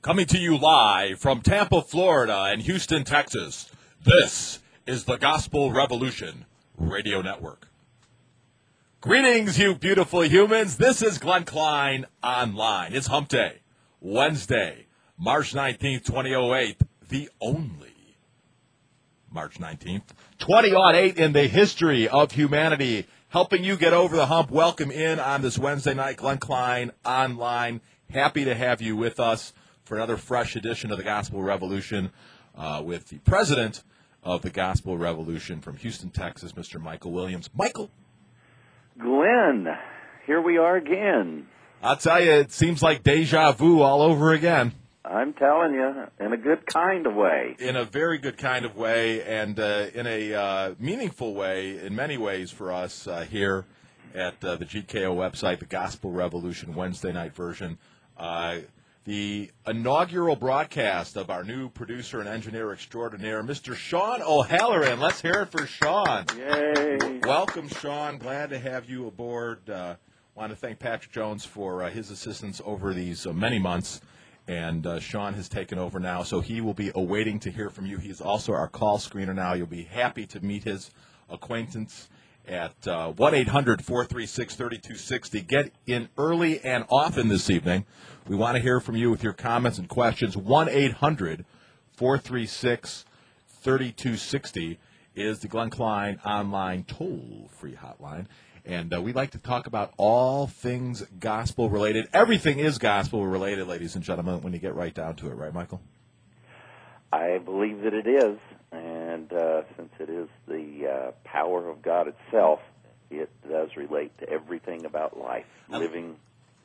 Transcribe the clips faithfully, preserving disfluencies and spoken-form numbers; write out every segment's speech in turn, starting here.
Coming to you live from Tampa, Florida and Houston, Texas, this is the Gospel Revolution Radio Network. Greetings, you beautiful humans. This is Glenn Klein Online. It's Hump Day, Wednesday, March nineteenth, twenty oh eight, the only March nineteenth, twenty oh eight in the history of humanity. Helping you get over the hump. Welcome in on this Wednesday night, Glenn Klein Online. Happy to have you with us for another fresh edition of the Gospel Revolution uh, with the president of the Gospel Revolution from Houston, Texas, Mister Michael Williams. Michael? Glenn, here we are again. I'll tell you, it seems like deja vu all over again. I'm telling you, in a good kind of way. In a very good kind of way, and uh, in a uh, meaningful way, in many ways for us uh, here at uh, the G K O website, the Gospel Revolution Wednesday night version. Uh, the inaugural broadcast of our new producer and engineer extraordinaire, Mister Sean O'Halloran. Let's hear it for Sean. Yay. Welcome, Sean. Glad to have you aboard. Uh, want to thank Patrick Jones for uh, his assistance over these uh, many months. And uh, Sean has taken over now, so he will be awaiting to hear from you. He's also our call screener now. You'll be happy to meet his acquaintance at uh, one eight hundred, four three six, three two six zero. Get in early and often this evening. We want to hear from you with your comments and questions. one eight hundred, four three six, three two six zero is the Glenn Klein Online toll-free hotline. And uh, we like to talk about all things gospel-related. Everything is gospel-related, ladies and gentlemen, when you get right down to it. Right, Michael? I believe that it is. And uh, since it is the uh, power of God itself, it does relate to everything about life, living.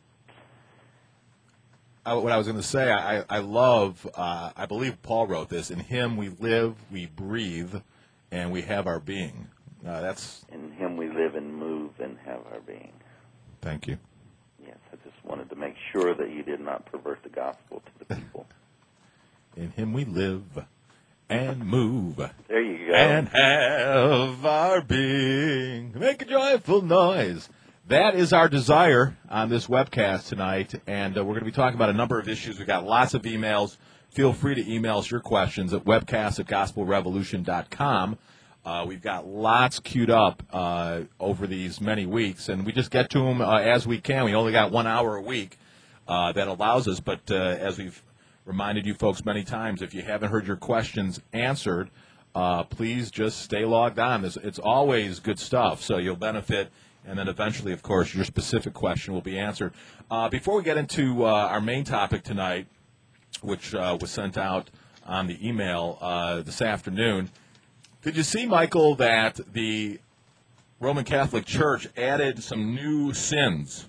I, what I was going to say, I, I love, uh, I believe Paul wrote this, in him we live, we breathe, and we have our being. Uh, that's In him we live and move and have our being. Thank you. Yes, I just wanted to make sure that you did not pervert the gospel to the people. In him we live and move. There you go. And have our being. Make a joyful noise. That is our desire on this webcast tonight, and uh, we're going to be talking about a number of issues. We've got lots of emails. Feel free to email us your questions at webcast at gospel revolution dot com. Uh, we've got lots queued up uh, over these many weeks, and we just get to them uh, as we can. We only got one hour a week uh, that allows us, but uh, as we've reminded you folks many times, if you haven't heard your questions answered, uh, please just stay logged on. It's, it's always good stuff, so you'll benefit, and then eventually, of course, your specific question will be answered. Uh, before we get into uh, our main topic tonight, which uh, was sent out on the email uh, this afternoon, did you see, Michael, that the Roman Catholic Church added some new sins?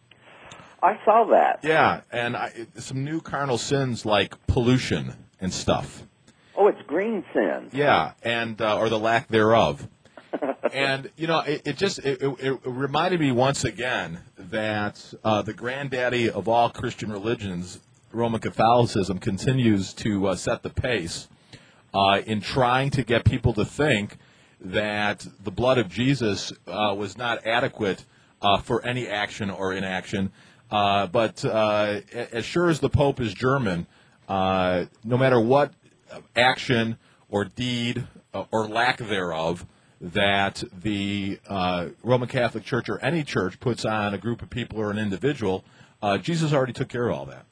I saw that. Yeah, and I, some new carnal sins like pollution and stuff. Oh, it's green sin. Yeah, and uh, or the lack thereof. And, you know, it, it just it, it, it reminded me once again that uh, the granddaddy of all Christian religions, Roman Catholicism, continues to uh, set the pace uh, in trying to get people to think that the blood of Jesus uh, was not adequate uh, for any action or inaction. Uh, but uh, as sure as the Pope is German, uh, no matter what action or deed uh, or lack thereof that the uh, Roman Catholic Church or any church puts on a group of people or an individual, uh, Jesus already took care of all that.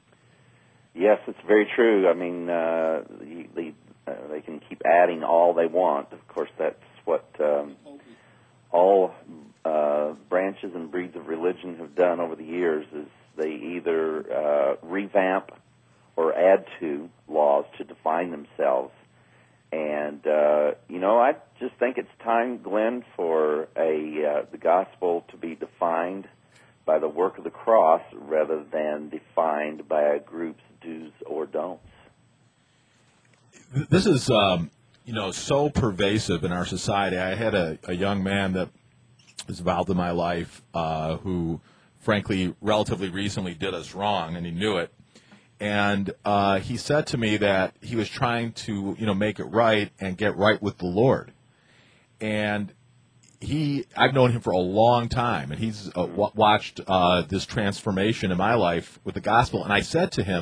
Yes, it's very true. I mean, uh, they, uh, they can keep adding all they want. Of course, that's what um, all uh, branches and breeds of religion have done over the years, is they either uh, revamp or add to laws to define themselves. And, uh, you know, I just think it's time, Glenn, for a uh, the gospel to be defined by the work of the cross rather than defined by a group's do's or don'ts. This is, um, you know, so pervasive in our society. I had a, a young man that was involved in my life uh, who, frankly, relatively recently did us wrong, and he knew it. And uh, he said to me that he was trying to, you know, make it right and get right with the Lord. And he, I've known him for a long time, and he's uh, w- watched uh, this transformation in my life with the gospel. And I said to him,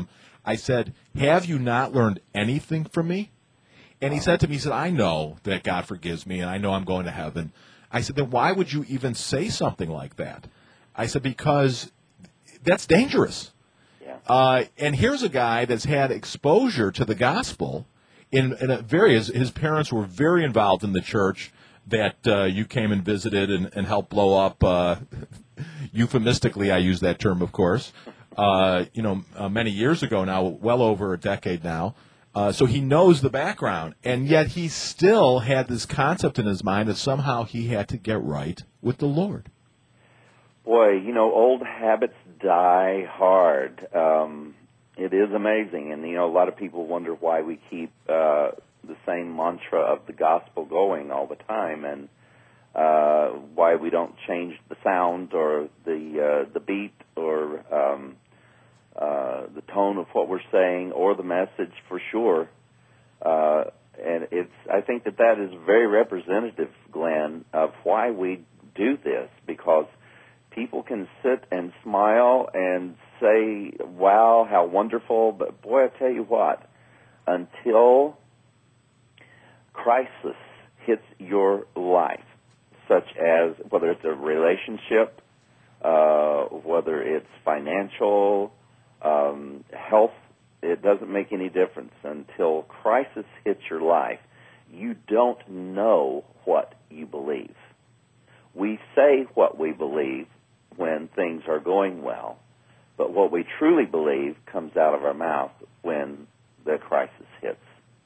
I said, have you not learned anything from me? And he said to me, he said, I know that God forgives me, and I know I'm going to heaven. I said, then why would you even say something like that? I said, because that's dangerous. Yeah. Uh, and here's a guy that's had exposure to the gospel in, in a various, his parents were very involved in the church that uh, you came and visited and, and helped blow up. Uh, euphemistically, I use that term, of course, uh, you know, uh, many years ago now, well over a decade now. Uh, so he knows the background, and yet he still had this concept in his mind that somehow he had to get right with the Lord. Boy, you know, old habits die hard. Um, it is amazing, and, you know, a lot of people wonder why we keep uh, the same mantra of the gospel going all the time, and uh, why we don't change the sound or the uh, the beat or um, uh, the tone of what we're saying or the message for sure. Uh, and it's I think that that is very representative, Glenn, of why we do this, because people can sit and smile and say, wow, how wonderful, but boy, I tell you what, until crisis hits your life, such as whether it's a relationship, uh, whether it's financial, um, health, it doesn't make any difference. Until crisis hits your life, you don't know what you believe. We say what we believe when things are going well, but what we truly believe comes out of our mouth when the crisis hits.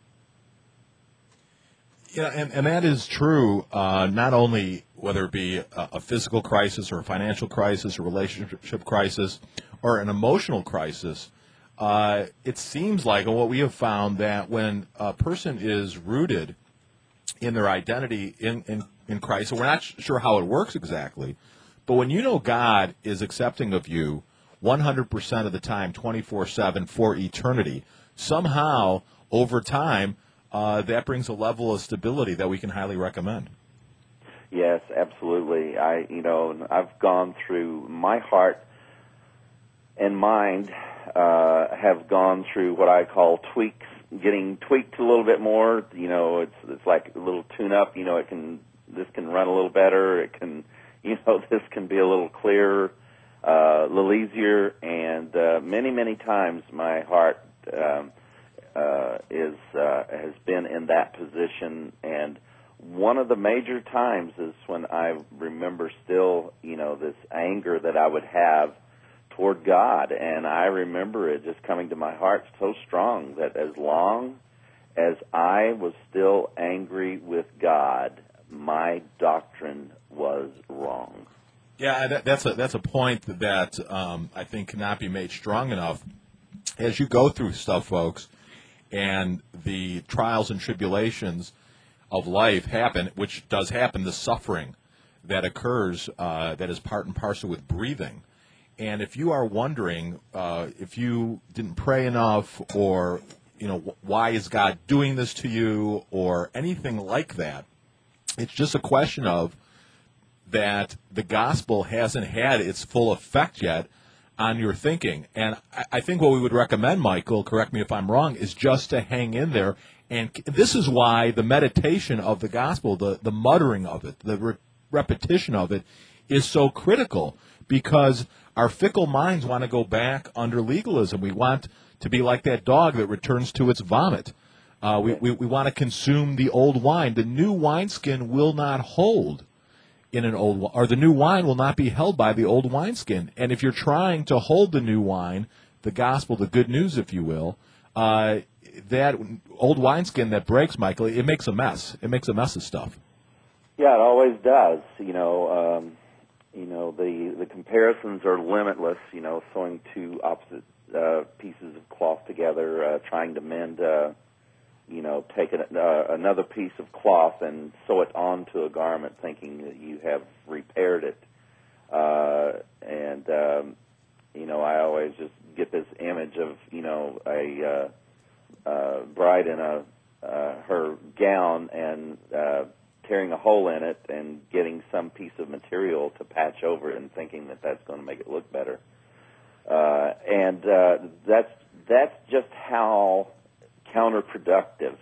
Yeah, and, and that is true, uh, not only whether it be a, a physical crisis or a financial crisis, a relationship crisis, or an emotional crisis. Uh, it seems like, and what we have found, that when a person is rooted in their identity in, in, in Christ, and we're not sure how it works exactly, but when you know God is accepting of you one hundred percent of the time, twenty-four seven for eternity, somehow, over time, uh, that brings a level of stability that we can highly recommend. Yes, absolutely. I, you know, I've gone through, my heart and mind uh, have gone through what I call tweaks, getting tweaked a little bit more. You know, it's it's like a little tune-up. You know, it can this can run a little better. It can, you know, this can be a little clearer, uh, a little easier. And uh, many, many times my heart um, uh, is uh, has been in that position. And one of the major times is when I remember still, you know, this anger that I would have toward God, and I remember it just coming to my heart so strong that as long as I was still angry with God, my doctrine was wrong. Yeah, that, that's a that's a point that um, I think cannot be made strong enough. As you go through stuff, folks, and the trials and tribulations of life happen, which does happen, the suffering that occurs, uh, that is part and parcel with breathing. And if you are wondering uh, if you didn't pray enough, or you know wh- why is God doing this to you, or anything like that, it's just a question of that the gospel hasn't had its full effect yet on your thinking. And I, I think what we would recommend, Michael, correct me if I'm wrong, is just to hang in there. And this is why the meditation of the gospel, the, the muttering of it, the re- repetition of it, is so critical, because our fickle minds want to go back under legalism. We want to be like that dog that returns to its vomit. Uh, we, we, we want to consume the old wine. The new wineskin will not hold in an old, or the new wine will not be held by the old wineskin. And if you're trying to hold the new wine, the gospel, the good news, if you will, uh, that old wineskin that breaks, Michael, it makes a mess. It makes a mess of stuff. Yeah, it always does. You know, um, you know the the comparisons are limitless. You know, sewing two opposite uh, pieces of cloth together, uh, trying to mend. Uh, you know, take an, uh, another piece of cloth and sew it onto a garment, thinking that you have repaired it. Uh, and um, you know, I always just get this image of you know a uh, uh, bride in a uh, her gown and uh, tearing a hole in it and getting some piece of material to patch over it and thinking that that's going to make it look better. Uh, and uh, that's that's just how counterproductive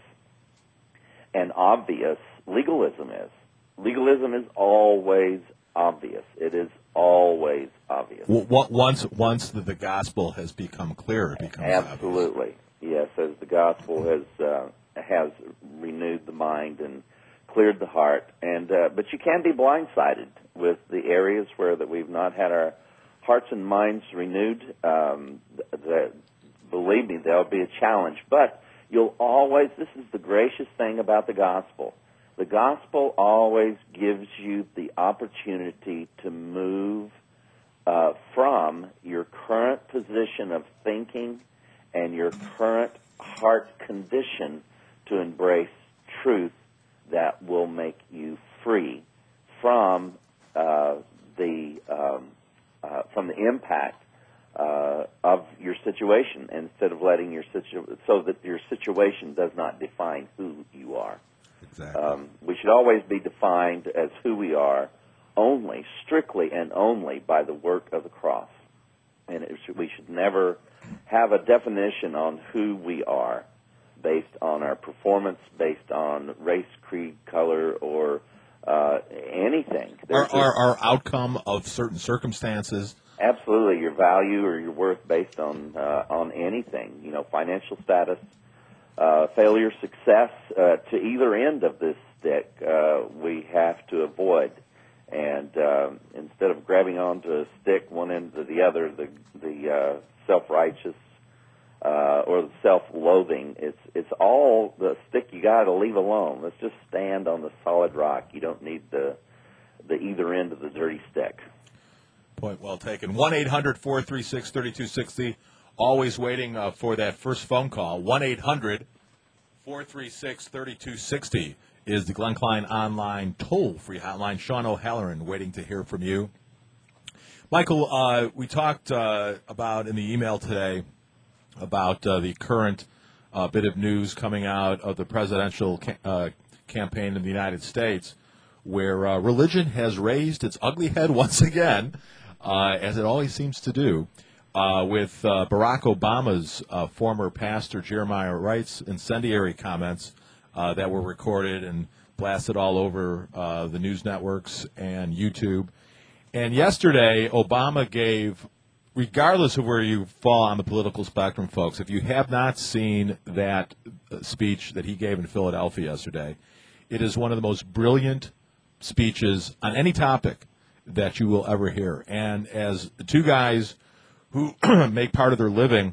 and obvious legalism is. Legalism is always obvious. It is always obvious. Well, once once the, the gospel has become clear, it becomes absolutely obvious. Yes, as the gospel has uh, has renewed the mind and cleared the heart. And uh, but you can be blindsided with the areas where that we've not had our hearts and minds renewed. Um, the, the, believe me, there'll be a challenge, but you'll always. This is the gracious thing about the gospel. The gospel always gives you the opportunity to move uh, from your current position of thinking and your current heart condition to embrace truth that will make you free from uh, the um, uh, from the impact uh, of your situation, instead of letting your situ- so that your situation does not define who you are. Exactly. Um, we should always be defined as who we are only, strictly and only by the work of the cross. And it should, we should never have a definition on who we are based on our performance, based on race, creed, color, or uh, anything. Our, our, our outcome of certain circumstances. Absolutely, your value or your worth based on uh, on anything. You know, financial status. Uh, failure, success, uh, to either end of this stick, uh, we have to avoid. And uh, instead of grabbing onto a stick, one end to the other, the the uh, self-righteous uh, or the self-loathing, it's it's all the stick you got to leave alone. Let's just stand on the solid rock. You don't need the the either end of the dirty stick. Point well taken. one eight hundred four three six three two six zero. Always waiting uh, for that first phone call. one eight hundred four three six three two six zero is the Glenn Klein online toll-free hotline. Sean O'Halloran waiting to hear from you. Michael, uh, we talked uh, about in the email today about uh, the current uh, bit of news coming out of the presidential ca- uh, campaign in the United States, where uh, religion has raised its ugly head once again, uh, as it always seems to do. Uh, with uh, Barack Obama's uh, former pastor Jeremiah Wright's incendiary comments uh, that were recorded and blasted all over uh, the news networks and YouTube. And yesterday, Obama gave, regardless of where you fall on the political spectrum, folks, if you have not seen that uh, speech that he gave in Philadelphia yesterday, it is one of the most brilliant speeches on any topic that you will ever hear. And as two guys who make part of their living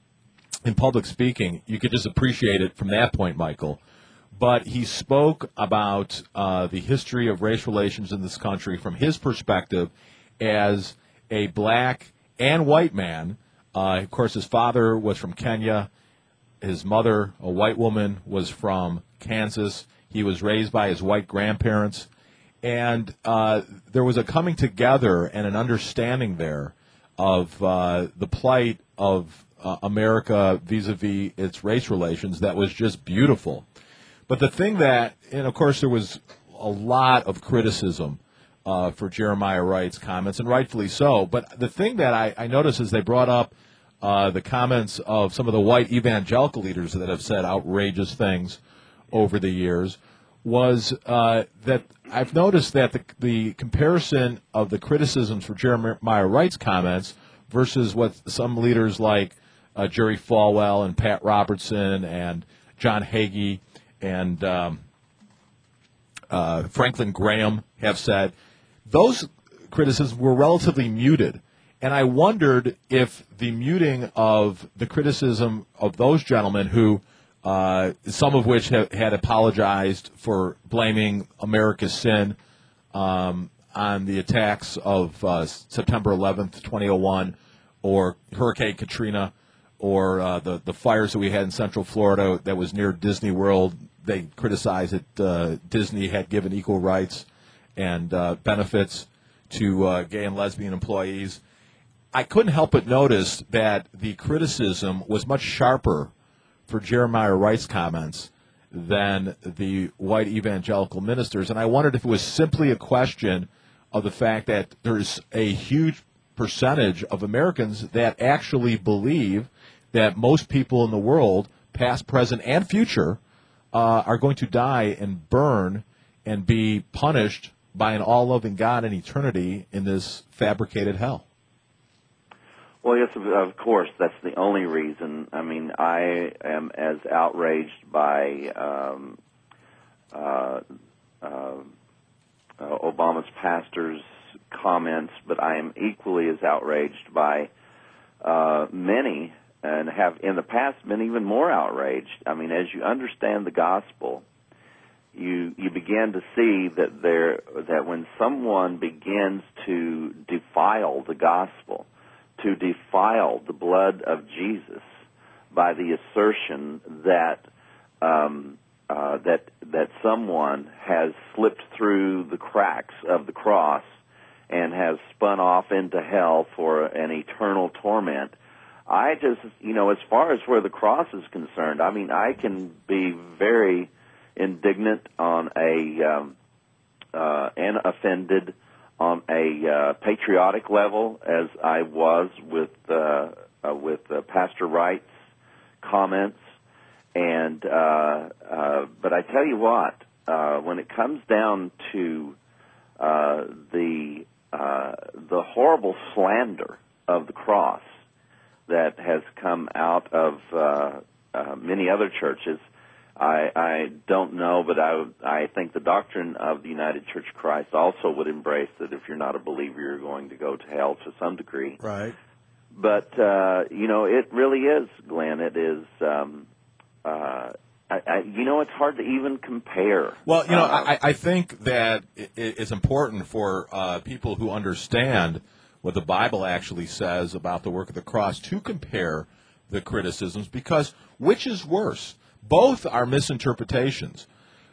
in public speaking, you could just appreciate it from that point, Michael. But he spoke about uh, the history of race relations in this country from his perspective as a black and white man. Uh, of course, his father was from Kenya. His mother, a white woman, was from Kansas. He was raised by his white grandparents. And uh, there was a coming together and an understanding there of uh, the plight of uh, America vis-a-vis its race relations that was just beautiful. But the thing that, and of course there was a lot of criticism uh, for Jeremiah Wright's comments, and rightfully so, but the thing that I, I noticed is they brought up uh, the comments of some of the white evangelical leaders that have said outrageous things over the years, was uh, that I've noticed that the, the comparison of the criticisms for Jeremiah Wright's comments versus what some leaders like uh, Jerry Falwell and Pat Robertson and John Hagee and um, uh, Franklin Graham have said, those criticisms were relatively muted. And I wondered if the muting of the criticism of those gentlemen who Uh, some of which have, had apologized for blaming America's sin um, on the attacks of uh, September eleventh, twenty oh one, or Hurricane Katrina, or uh, the, the fires that we had in Central Florida that was near Disney World. They criticized that uh, Disney had given equal rights and uh, benefits to uh, gay and lesbian employees. I couldn't help but notice that the criticism was much sharper for Jeremiah Wright's comments than the white evangelical ministers. And I wondered if it was simply a question of the fact that there's a huge percentage of Americans that actually believe that most people in the world, past, present, and future, uh, are going to die and burn and be punished by an all-loving God in eternity in this fabricated hell. Well, yes, of, of course, that's the only reason. I mean, I am as outraged by um, uh, uh, uh, Obama's pastor's comments, but I am equally as outraged by uh, many, and have in the past been even more outraged. I mean, as you understand the gospel, you you begin to see that there that when someone begins to defile the gospel, to defile the blood of Jesus by the assertion that um, uh, that that someone has slipped through the cracks of the cross and has spun off into hell for an eternal torment. I just, you know, as far as where the cross is concerned, I mean, I can be very indignant on a um, uh, and offended on a uh, patriotic level, as I was with uh, uh, with uh, Pastor Wright's comments. And uh, uh, but I tell you what, uh, when it comes down to uh, the uh, the horrible slander of the cross that has come out of uh, uh, many other churches, I, I don't know, but I, I think the doctrine of the United Church of Christ also would embrace that if you're not a believer, you're going to go to hell to some degree. Right. But, uh, you know, it really is, Glenn. It is, um, uh, I, I, you know, it's hard to even compare. Well, you know, uh, I, I think that it, it's important for uh, people who understand what the Bible actually says about the work of the cross to compare the criticisms, because which is worse? Both are misinterpretations.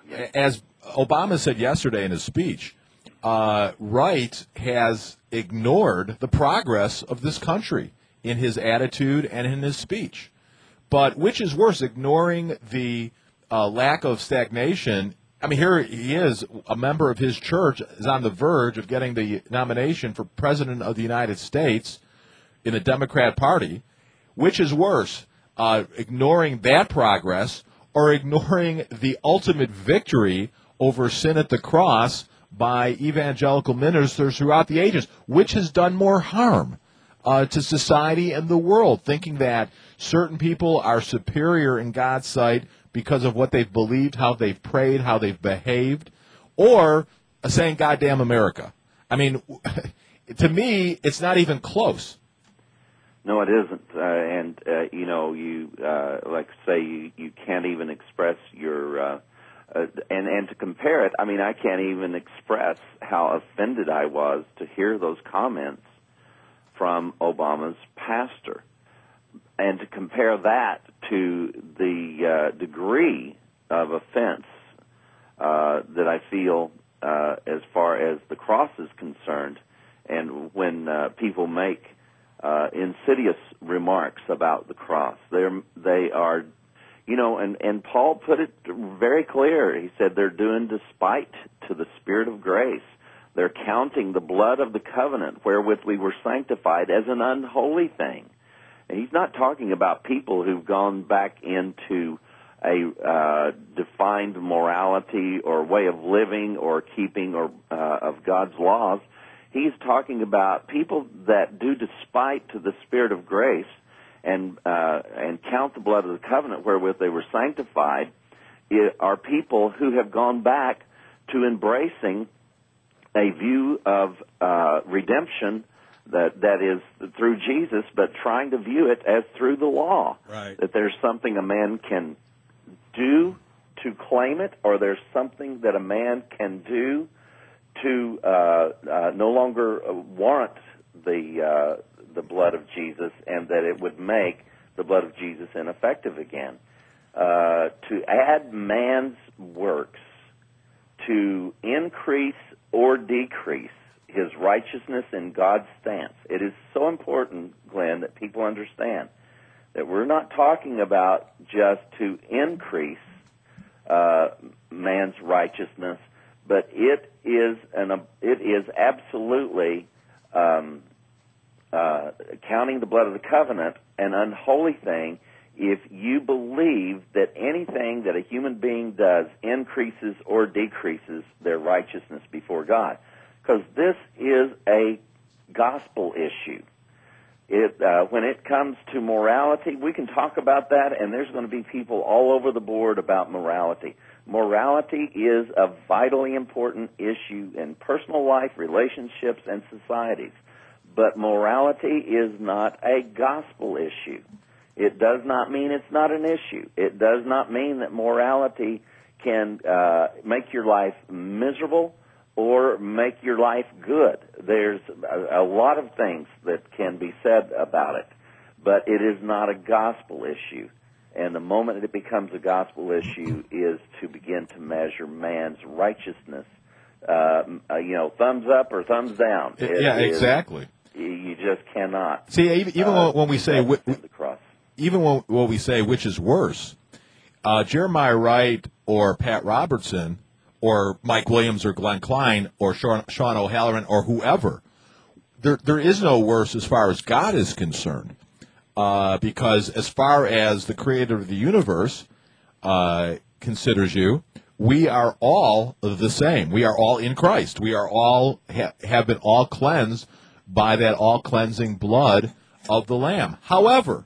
As Obama said yesterday in his speech, uh, Wright has ignored the progress of this country in his attitude and in his speech. But which is worse, ignoring the uh, lack of stagnation? I mean, here he is, a member of his church is on the verge of getting the nomination for President of the United States in the Democrat Party. Which is worse, uh, ignoring that progress or ignoring the ultimate victory over sin at the cross by evangelical ministers throughout the ages? Which has done more harm uh, to society and the world, thinking that certain people are superior in God's sight because of what they've believed, how they've prayed, how they've behaved, or saying, "Goddamn America"? I mean, to me, it's not even close. No, it isn't, uh, and uh, you know, you uh, like say you, you can't even express your uh, uh, and and to compare it. I mean, I can't even express how offended I was to hear those comments from Obama's pastor, and to compare that to the uh, degree of offense uh, that I feel uh, as far as the cross is concerned, and when uh, people make Uh, insidious remarks about the cross. They're, they are, you know, and, and Paul put it very clear. He said they're doing despite to the Spirit of grace. They're counting the blood of the covenant wherewith we were sanctified as an unholy thing. And he's not talking about people who've gone back into a uh, defined morality or way of living or keeping or uh, of God's laws. He's talking about people that do despite to the Spirit of grace and uh, and count the blood of the covenant wherewith they were sanctified, it, are people who have gone back to embracing a view of uh, redemption that that is through Jesus, but trying to view it as through the law. Right. That there's something a man can do to claim it, or there's something that a man can do to uh, uh, no longer warrant the uh, the blood of Jesus, and that it would make the blood of Jesus ineffective again. Uh, to add man's works to increase or decrease his righteousness in God's stance. It is so important, Glenn, that people understand that we're not talking about just to increase uh, man's righteousness, but it is an it is absolutely um, uh, counting the blood of the covenant an unholy thing if you believe that anything that a human being does increases or decreases their righteousness before God. Because this is a gospel issue. It, uh, when it comes to morality, we can talk about that, and there's going to be people all over the board about morality. Morality is a vitally important issue in personal life, relationships, and societies. But morality is not a gospel issue. It does not mean it's not an issue. It does not mean that morality can uh, make your life miserable or make your life good. There's a, a lot of things that can be said about it, but it is not a gospel issue. And the moment it becomes a gospel issue is to begin to measure man's righteousness. Uh, you know, thumbs up or thumbs down. It yeah, is, exactly. You just cannot. See, even, even uh, when we say wh- the cross. even when, when we say which is worse, uh, Jeremiah Wright or Pat Robertson or Mike Williams or Glenn Klein or Sean, Sean O'Halloran or whoever, there there is no worse as far as God is concerned, uh, because as far as the Creator of the universe uh, considers you, we are all the same. We are all in Christ. We are all ha- have been all cleansed by that all-cleansing blood of the Lamb. However,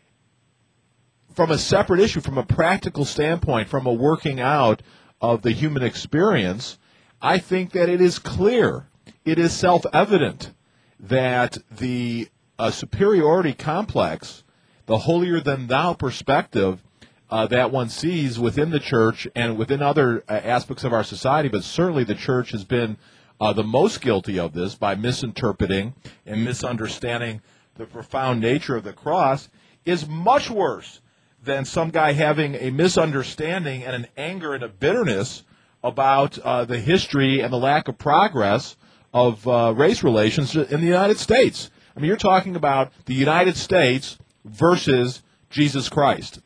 from a separate issue, from a practical standpoint, from a working out of the human experience, I think that it is clear, it is self-evident that the uh, superiority complex, the holier-than-thou perspective uh, that one sees within the church and within other uh, aspects of our society, but certainly the church has been uh, the most guilty of this by misinterpreting and misunderstanding the profound nature of the cross, is much worse than some guy having a misunderstanding and an anger and a bitterness about uh, the history and the lack of progress of uh, race relations in the United States. I mean, you're talking about the United States versus Jesus Christ.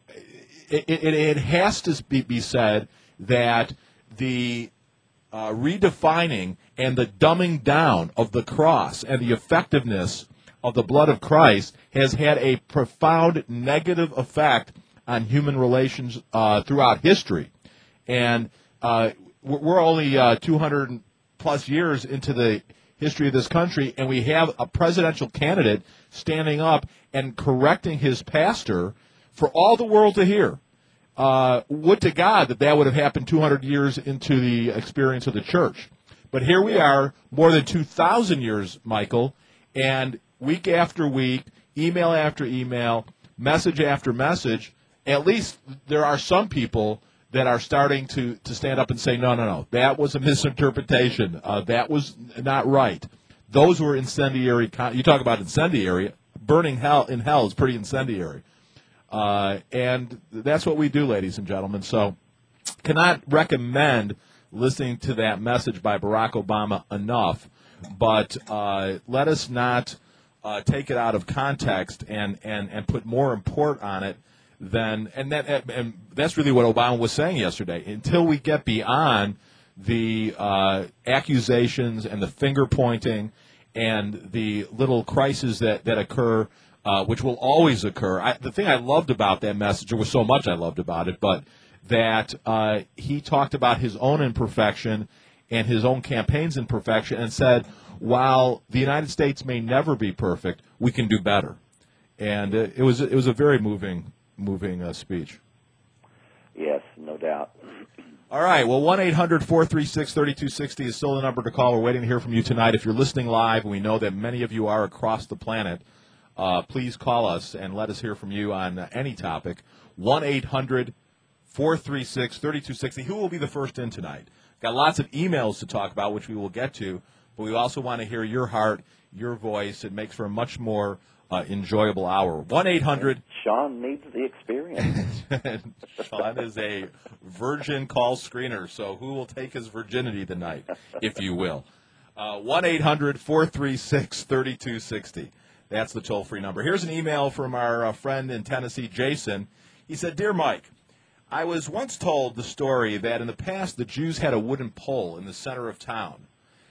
It, it, it has to be, be said that the uh, redefining and the dumbing down of the cross and the effectiveness of the blood of Christ has had a profound negative effect on human relations uh, throughout history. And uh, we're only uh, two hundred plus years into the history of this country, and we have a presidential candidate standing up and correcting his pastor for all the world to hear. Uh, would to God that that would have happened two hundred years into the experience of the church. But here we are, more than two thousand years, Michael, and week after week, email after email, message after message, at least there are some people that are starting to, to stand up and say, no, no, no, that was a misinterpretation. Uh, that was not right. Those were incendiary. Con- you talk about incendiary. Burning hell in hell is pretty incendiary. Uh, and that's what we do, ladies and gentlemen. So cannot recommend listening to that message by Barack Obama enough, but uh, let us not Uh, take it out of context and, and, and put more import on it than and that and that's really what Obama was saying yesterday. Until we get beyond the uh, accusations and the finger pointing and the little crises that that occur, uh, which will always occur. I, the thing I loved about that message, there was so much I loved about it, but that uh, he talked about his own imperfection and his own campaign's imperfection and said, while the United States may never be perfect, we can do better. And uh, it was it was a very moving moving uh, speech. Yes, no doubt. All right. Well, one eight hundred four three six three two six zero is still the number to call. We're waiting to hear from you tonight. If you're listening live, and we know that many of you are across the planet, uh, please call us and let us hear from you on uh, any topic. one eight hundred four three six three two six zero. Who will be the first in tonight? Got lots of emails to talk about, which we will get to. But we also want to hear your heart, your voice. It makes for a much more uh, enjoyable hour. one eight hundred Sean needs the experience. Sean is a virgin call screener, so who will take his virginity tonight, if you will? Uh, one eight hundred four three six three two six zero. That's the toll-free number. Here's an email from our uh, friend in Tennessee, Jason. He said, Dear Mike, I was once told the story that in the past the Jews had a wooden pole in the center of town.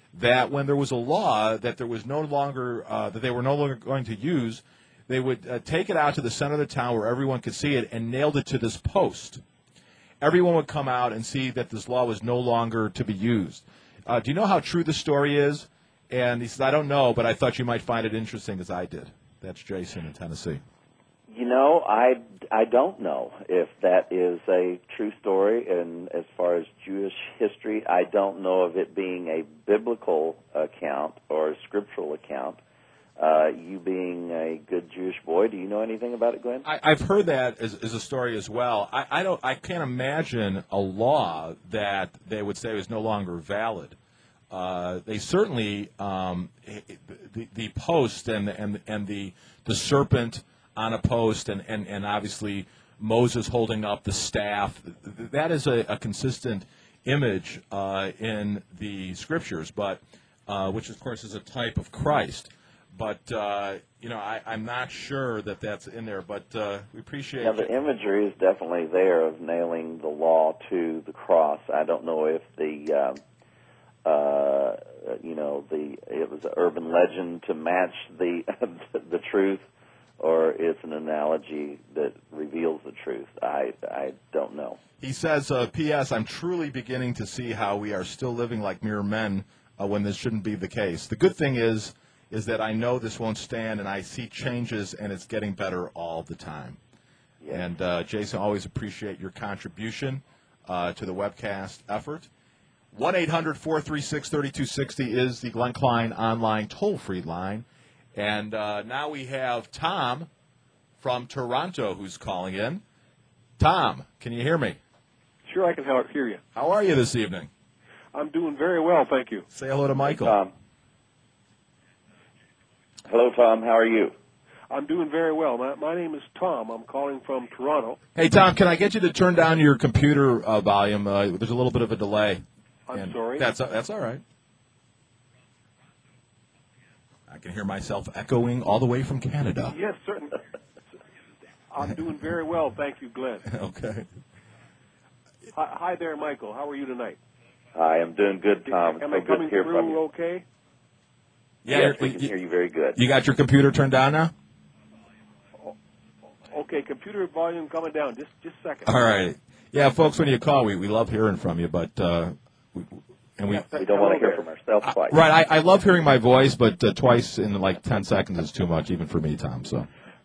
that when there was a law that there was no longer uh, that they were no longer going to use, they would uh, take it out to the center of the town where everyone could see it and nailed it to this post. Everyone would come out and see that this law was no longer to be used. Uh, do you know how true the story is? And he said, I don't know, but I thought you might find it interesting as I did. That's Jason in Tennessee. You know, I, I don't know if that is a true story, and as far as Jewish history, I don't know of it being a biblical account or a scriptural account. Uh, you being a good Jewish boy, do you know anything about it, Glenn? I, I've heard that as, as a story as well. I, I don't. I can't imagine a law that they would say is no longer valid. Uh, they certainly um, the, the post and and and the the serpent on a post, and, and, and obviously Moses holding up the staff. That is a, a consistent image uh, in the scriptures, but uh, which of course is a type of Christ. But uh, you know, I, I'm not sure that that's in there. But uh, we appreciate. Yeah, the imagery is definitely there of nailing the law to the cross. I don't know if the um, uh, you know the it was an urban legend to match the the truth, or it's an analogy that reveals the truth. I, I don't know. He says, uh, P S I'm truly beginning to see how we are still living like mere men uh, when this shouldn't be the case. The good thing is, is that I know this won't stand, and I see changes, and it's getting better all the time. Yes. And, uh, Jason, always appreciate your contribution uh, to the webcast effort. one eight hundred four three six three two six zero is the Glenn Klein online toll-free line. And uh, now we have Tom from Toronto who's calling in. Tom, can you hear me? Sure, I can hear you. How are you this evening? I'm doing very well, thank you. Say hello to Michael. Hey, Tom. Hello, Tom. How are you? I'm doing very well. My, my name is Tom. I'm calling from Toronto. Hey, Tom, can I get you to turn down your computer uh, volume? Uh, there's a little bit of a delay. I'm and sorry. That's, uh, that's all right. I can hear myself echoing all the way from Canada. Yes, certainly. I'm doing very well, thank you, Glenn. Okay. Hi, hi there, Michael. How are you tonight? I am doing good, Tom. It's Am so I good coming to hear from through you. okay? Yeah, yes, we you, can hear you very good. You got your computer turned down now? Okay, computer volume coming down. Just just a second. All right. Yeah, folks, when you call, we, we love hearing from you, but uh, we, and we we don't want to hear from ourselves twice. Uh, right. I, I love hearing my voice, but uh, twice in like ten seconds is too much, even for me, Tom. So.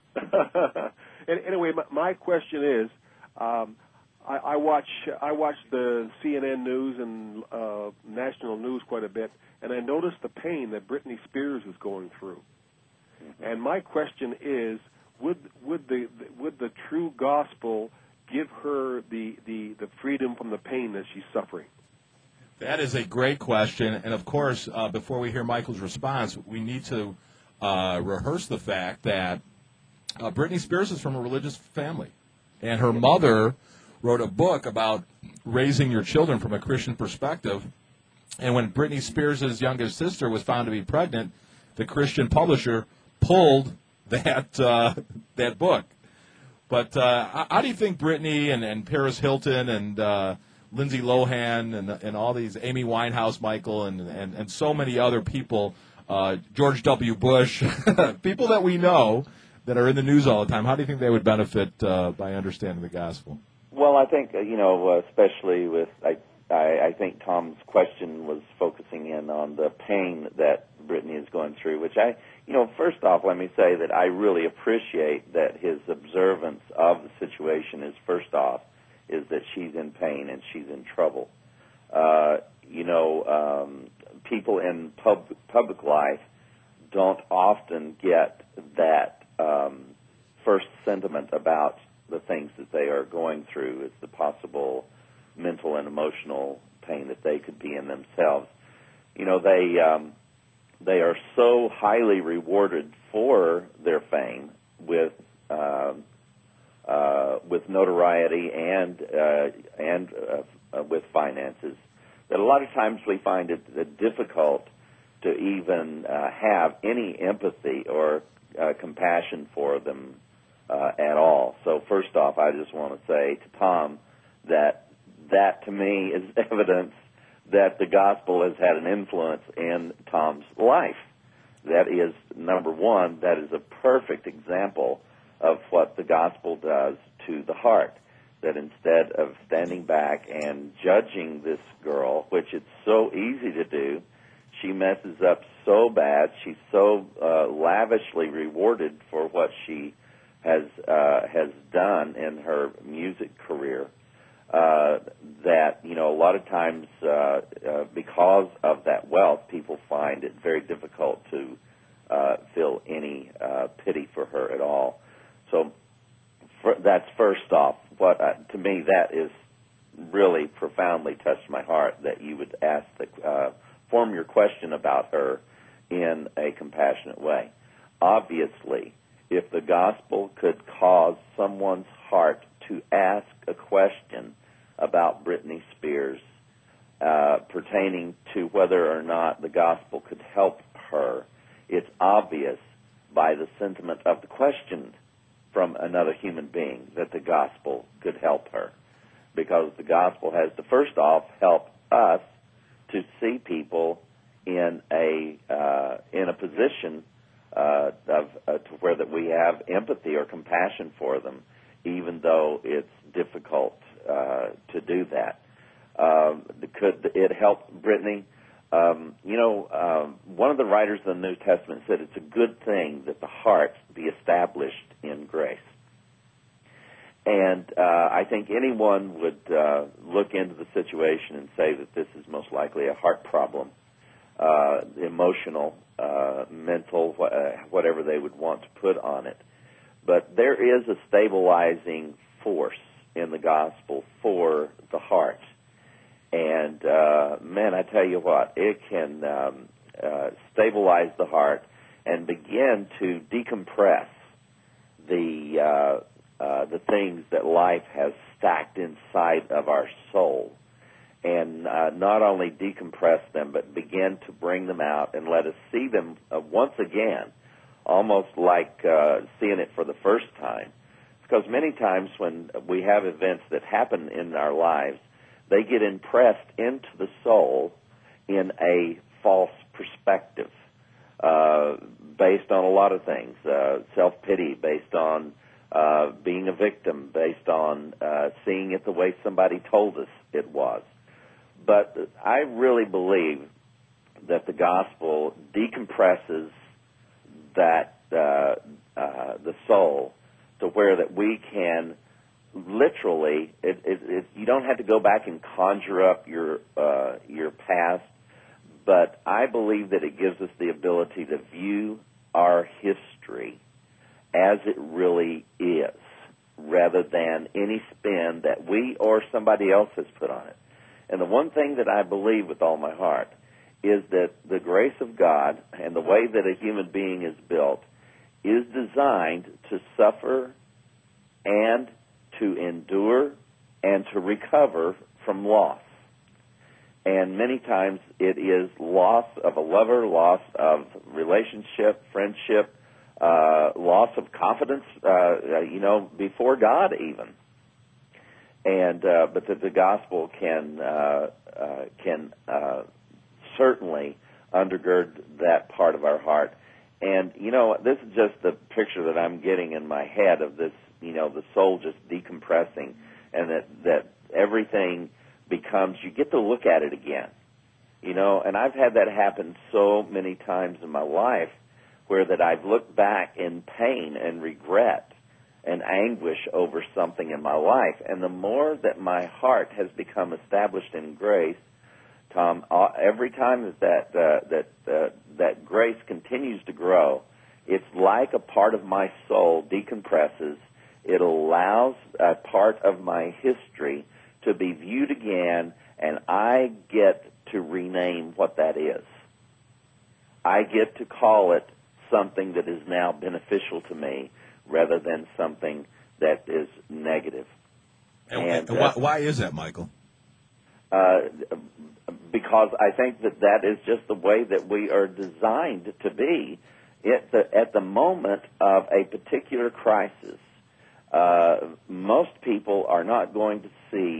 Anyway, my, my question is, um, I, I watch I watch the C N N news and uh, national news quite a bit, and I noticed the pain that Britney Spears is going through. Mm-hmm. And my question is, would would the would the true gospel give her the, the, the freedom from the pain that she's suffering? That is a great question, and of course, uh, before we hear Michael's response, we need to uh, rehearse the fact that uh, Britney Spears is from a religious family, and her mother wrote a book about raising your children from a Christian perspective, and when Britney Spears' youngest sister was found to be pregnant, the Christian publisher pulled that uh, that book. But uh, how do you think Britney and, and Paris Hilton and uh, Lindsay Lohan and and all these, Amy Winehouse, Michael, and, and, and so many other people, uh, George W. Bush, people that we know that are in the news all the time, how do you think they would benefit uh, by understanding the gospel? Well, I think, uh, you know, especially with, I, I, I think Tom's question was focusing in on the pain that Britney is going through, which I, you know, first off, let me say that I really appreciate that his observance of the situation is, first off, is that she's in pain and she's in trouble. Uh, you know, um, people in pub, public life don't often get that um, first sentiment about the things that they are going through. It's the possible mental and emotional pain that they could be in themselves. You know, they um, they are so highly rewarded for their fame with uh, uh, with notoriety and uh, and uh, uh, with finances that a lot of times we find it uh, difficult to even uh, have any empathy or uh, compassion for them uh, at all. So first off, I just want to say to Tom that that to me is evidence that the gospel has had an influence in Tom's life. That is, number one, that is a perfect example of what the gospel does to the heart. That instead of standing back and judging this girl, which it's so easy to do, she messes up so bad. She's so uh, lavishly rewarded for what she has uh, has done in her music career. Uh, that, you know, a lot of times uh, uh, because of that wealth, people find it very difficult to uh, feel any uh, pity for her at all. So for, that's first off. What uh, to me that is really profoundly touched my heart, that you would ask the uh, form your question about her in a compassionate way. Obviously, if the gospel could cause someone's heart to ask a question about Britney Spears uh, pertaining to whether or not the gospel could help her, it's obvious by the sentiment of the question from another human being that the gospel could help her, because the gospel has to first off help us to see people in a uh, in a position uh, of uh, to where that we have empathy or compassion for them, even though it's difficult uh, to do that. Um, could it help Britney? Um, you know, um, one of the writers of the New Testament said it's a good thing that the heart be established in grace. And uh, I think anyone would uh, look into the situation and say that this is most likely a heart problem, uh, emotional, uh, mental, wh- uh, whatever they would want to put on it. But there is a stabilizing force in the gospel for the heart. And, uh, man, I tell you what, it can um, uh, stabilize the heart and begin to decompress the uh, uh, the things that life has stacked inside of our soul. And uh, not only decompress them, but begin to bring them out and let us see them uh, once again, almost like uh, seeing it for the first time. Because many times when we have events that happen in our lives, they get impressed into the soul in a false perspective, uh, based on a lot of things, uh, self-pity, based on uh, being a victim, based on uh, seeing it the way somebody told us it was. But I really believe that the gospel decompresses that uh, uh, the soul to where that we can literally, it, it, it, you don't have to go back and conjure up your uh, your past, but I believe that it gives us the ability to view our history as it really is, rather than any spin that we or somebody else has put on it. And the one thing that I believe with all my heart is that the grace of God and the way that a human being is built is designed to suffer and to endure and to recover from loss. And many times it is loss of a lover, loss of relationship, friendship, uh, loss of confidence, uh, you know, before God even. And uh, but that the gospel can uh, uh, can uh, certainly undergird that part of our heart. And you know, this is just the picture that I'm getting in my head of this. You know, the soul just decompressing, and that that everything becomes. You get to look at it again. You know, and I've had that happen so many times in my life, where that I've looked back in pain and regret and anguish over something in my life. And the more that my heart has become established in grace, Tom, every time that that uh, that, uh, that grace continues to grow, it's like a part of my soul decompresses. It allows a part of my history to be viewed again, and I get to rename what that is. I get to call it something that is now beneficial to me, rather than something that is negative. And, and uh, why, why is that, Michael? Uh, because I think that that is just the way that we are designed to be. At the, at the moment of a particular crisis, uh, most people are not going to see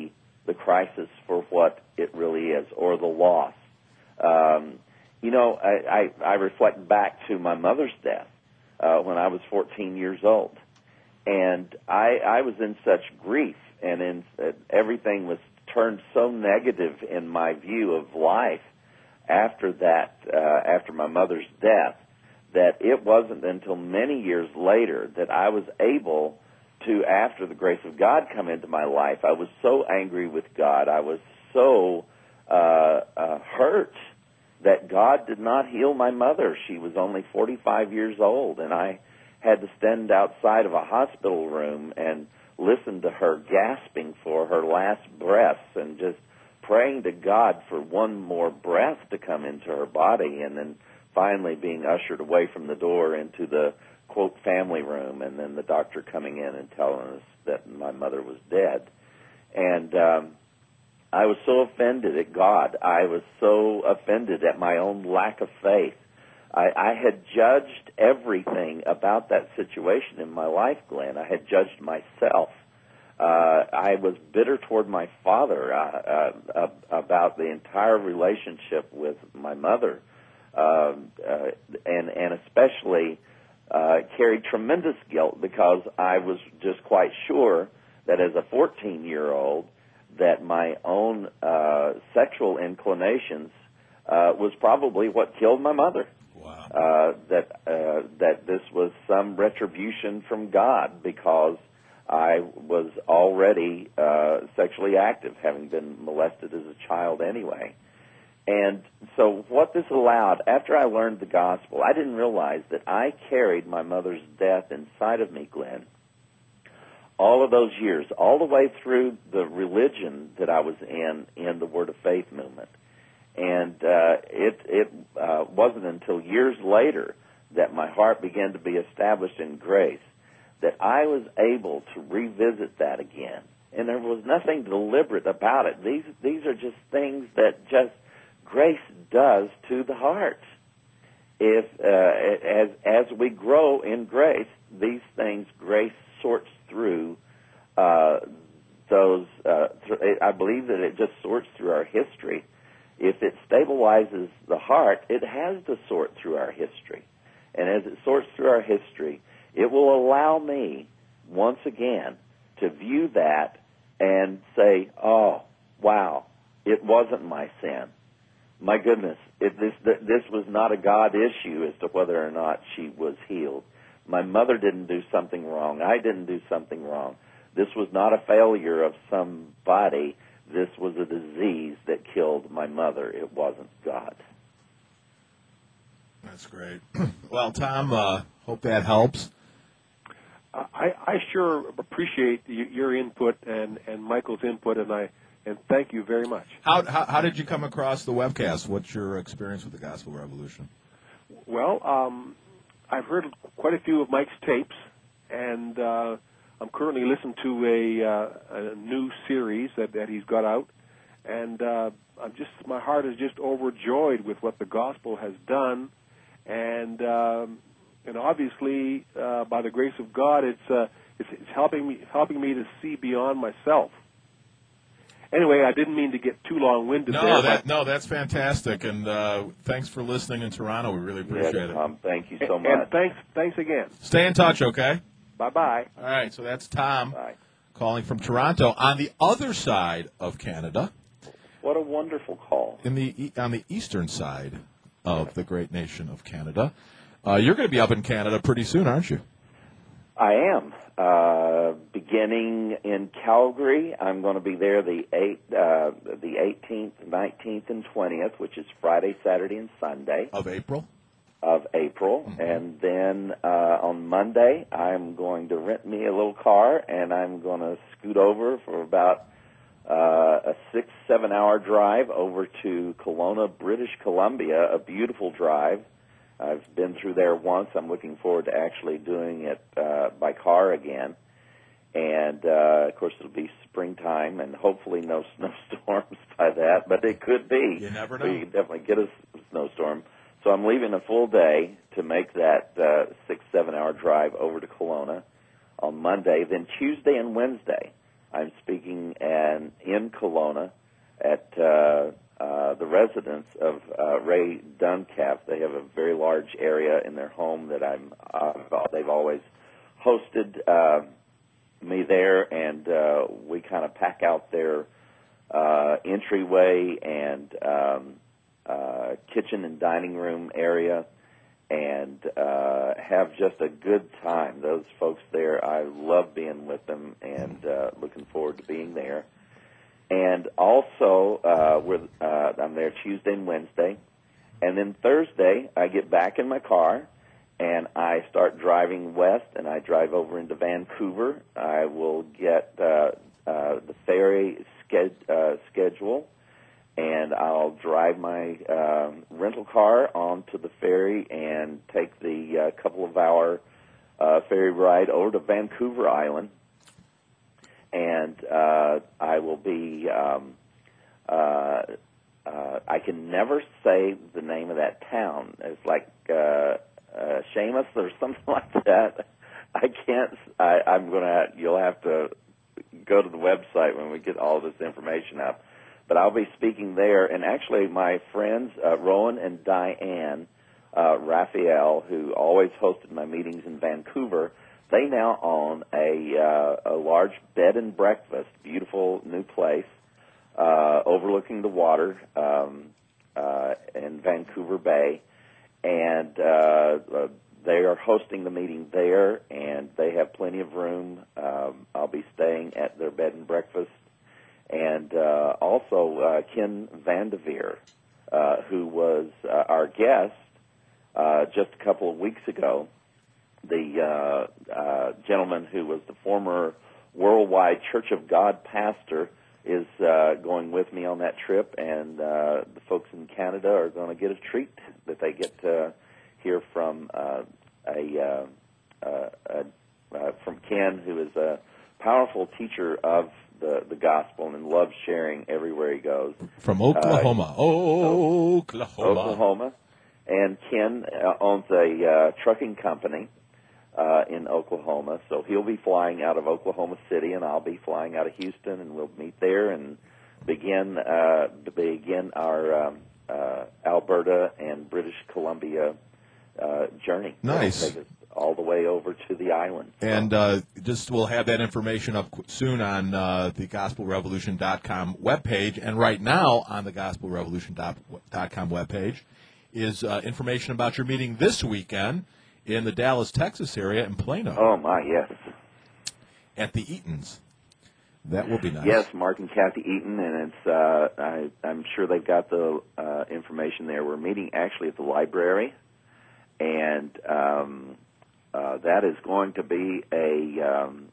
the crisis for what it really is, or the loss. Um, you know, I, I, I reflect back to my mother's death uh, when I was fourteen years old, and I, I was in such grief, and in, uh, everything was turned so negative in my view of life after that, uh, after my mother's death, that it wasn't until many years later that I was able to, after the grace of God come into my life, I was so angry with God, I was so uh, uh, hurt that God did not heal my mother. She was only forty-five years old, and I had to stand outside of a hospital room and listen to her gasping for her last breaths and just praying to God for one more breath to come into her body, and then finally being ushered away from the door into the, quote, family room, and then the doctor coming in and telling us that my mother was dead. And um, I was so offended at God. I was so offended at my own lack of faith. I, I had judged everything about that situation in my life, Glenn. I had judged myself. Uh, I was bitter toward my father uh, uh, about the entire relationship with my mother, uh, uh, and, and especially uh, carried tremendous guilt because I was just quite sure that as a fourteen-year-old that my own uh, sexual inclinations uh, was probably what killed my mother. Wow. Uh, that uh, that this was some retribution from God because I was already uh, sexually active, having been molested as a child anyway. And so what this allowed, after I learned the gospel, I didn't realize that I carried my mother's death inside of me, Glenn, all of those years, all the way through the religion that I was in, in the Word of Faith movement. And uh, it, it uh, wasn't until years later that my heart began to be established in grace that I was able to revisit that again. And there was nothing deliberate about it. These these are just things that just grace does to the heart. If uh, as as we grow in grace, these things grace sorts through uh, those. Uh, th- I believe that it just sorts through our history. If it stabilizes the heart, it has to sort through our history, and as it sorts through our history, it will allow me once again to view that and say, "Oh, wow, it wasn't my sin. My goodness, it, this this was not a God issue as to whether or not she was healed. My mother didn't do something wrong. I didn't do something wrong. This was not a failure of somebody. This was a disease that killed my mother. It wasn't God." That's great. Well, Tom, uh, hope that helps. I, I sure appreciate y- your input and, and Michael's input, and I and thank you very much. How, how how did you come across the webcast? What's your experience with the Gospel Revolution? Well, um, I've heard quite a few of Mike's tapes, and uh, I'm currently listening to a, uh, a new series that, that he's got out, and uh, I'm just my heart is just overjoyed with what the gospel has done, and um, and obviously uh, by the grace of God, it's, uh, it's it's helping me helping me to see beyond myself. Anyway, I didn't mean to get too long-winded no, there. That, no, that's fantastic, and uh, thanks for listening in Toronto. We really appreciate Yes, it. Tom, thank you so and, much. and thanks thanks again. Stay in touch, okay? Bye-bye. All right, so that's Tom Bye. calling from Toronto. On the other side of Canada, What a wonderful call. in the on the eastern side of the great nation of Canada, uh, you're going to be up in Canada pretty soon, aren't you? I am. Uh, beginning in Calgary, I'm going to be there the eighth, uh, the eighteenth, nineteenth, and twentieth, which is Friday, Saturday, and Sunday Of April? of April. Mm-hmm. And then uh, on Monday, I'm going to rent me a little car, and I'm going to scoot over for about uh, a six, seven-hour drive over to Kelowna, British Columbia, a beautiful drive. I've been through there once. I'm looking forward to actually doing it uh, by car again. And, uh, of course, it'll be springtime and hopefully no snowstorms by that, but it could be. You never know. So you can definitely get a snowstorm. So I'm leaving a full day to make that uh, six, seven-hour drive over to Kelowna on Monday. Then Tuesday and Wednesday, I'm speaking and in Kelowna at uh, uh, the residence of uh, Ray Duncalf. They have a very large area in their home that I'm. Uh, they've always hosted uh, me there, and uh, we kind of pack out their uh, entryway and um, uh, kitchen and dining room area, and uh, have just a good time. Those folks there, I love being with them, and uh, looking forward to being there. And also, uh, we're, uh, I'm there Tuesday and Wednesday. And then Thursday, I get back in my car, and I start driving west, and I drive over into Vancouver. I will get uh, uh, the ferry sched- uh, schedule, and I'll drive my um, rental car onto the ferry and take the uh, couple of hour uh, ferry ride over to Vancouver Island. And uh, I will be, um, uh, uh, I can never say the name of that town. It's like uh, uh, Seamus or something like that. I can't, I, I'm going to, you'll have to go to the website when we get all this information up. But I'll be speaking there. And actually my friends, uh, Rowan and Diane uh, Raphael, who always hosted my meetings in Vancouver, they now own a uh, a large bed and breakfast, beautiful new place uh, overlooking the water um, uh, in Vancouver Bay, and uh, uh, they are hosting the meeting there, and they have plenty of room. Um, I'll be staying at their bed and breakfast, and uh, also uh, Ken Vandeveer, uh, who was uh, our guest uh, just a couple of weeks ago. The uh, uh, gentleman who was the former Worldwide Church of God pastor is uh, going with me on that trip, and uh, the folks in Canada are going to get a treat that they get to hear from uh, a, uh, uh, uh, uh, from Ken, who is a powerful teacher of the, the gospel and loves sharing everywhere he goes. From Oklahoma. Uh, Oklahoma. Oklahoma. And Ken uh, owns a uh, trucking company Uh, in Oklahoma, so he'll be flying out of Oklahoma City, and I'll be flying out of Houston, and we'll meet there and begin uh, begin our um, uh, Alberta and British Columbia uh, journey. Nice. It'll take us all the way over to the island. And uh, just we'll have that information up soon on uh, the gospel revolution dot com webpage, and right now on the gospel revolution dot com webpage is uh, information about your meeting this weekend in the Dallas, Texas area in Plano. Oh, my, yes. At the Eatons. That will be nice. Yes, Mark and Kathy Eaton, and it's uh, I, I'm sure they've got the uh, information there. We're meeting actually at the library, and um, uh, that is going to be a um,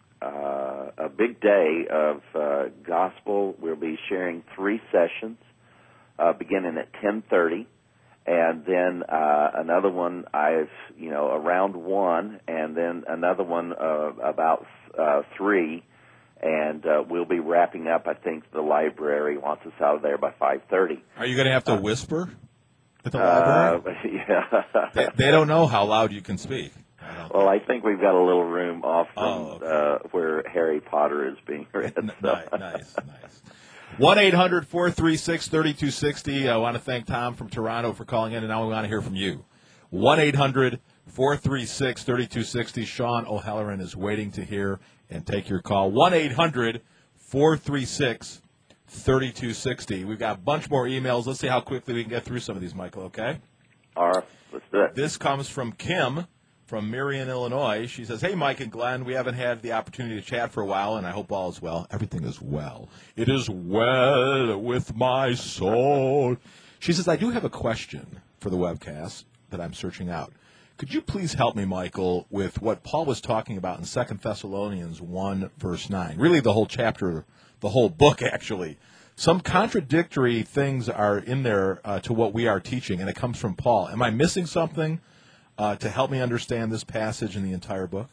uh, a big day of uh, gospel. We'll be sharing three sessions, uh, beginning at ten thirty. And then uh, another one, I've you know around one, and then another one uh, about uh, three, and uh, we'll be wrapping up. I think the library wants us out of there by five thirty. Are you going to have to uh, whisper at the uh, library? Yeah, they, they don't know how loud you can speak. I well, I think we've got a little room off from oh, okay. uh, where Harry Potter is being read. So. nice, nice, nice. one eight hundred four three six three two six zero. I want to thank Tom from Toronto for calling in, and now we want to hear from you. one eight hundred four three six three two six zero. Sean O'Halloran is waiting to hear and take your call. one eight hundred four three six three two six zero. We've got a bunch more emails. Let's see how quickly we can get through some of these, Michael, okay? All right, let's do it. This comes from Kim from Marion, Illinois. She says, hey, Mike and Glenn, we haven't had the opportunity to chat for a while, and I hope all is well. Everything is well. It is well with my soul. She says, I do have a question for the webcast that I'm searching out. Could you please help me, Michael, with what Paul was talking about in Second Thessalonians one, verse nine? Really the whole chapter, the whole book, actually. Some contradictory things are in there uh, to what we are teaching, and it comes from Paul. Am I missing something uh, to help me understand this passage in the entire book?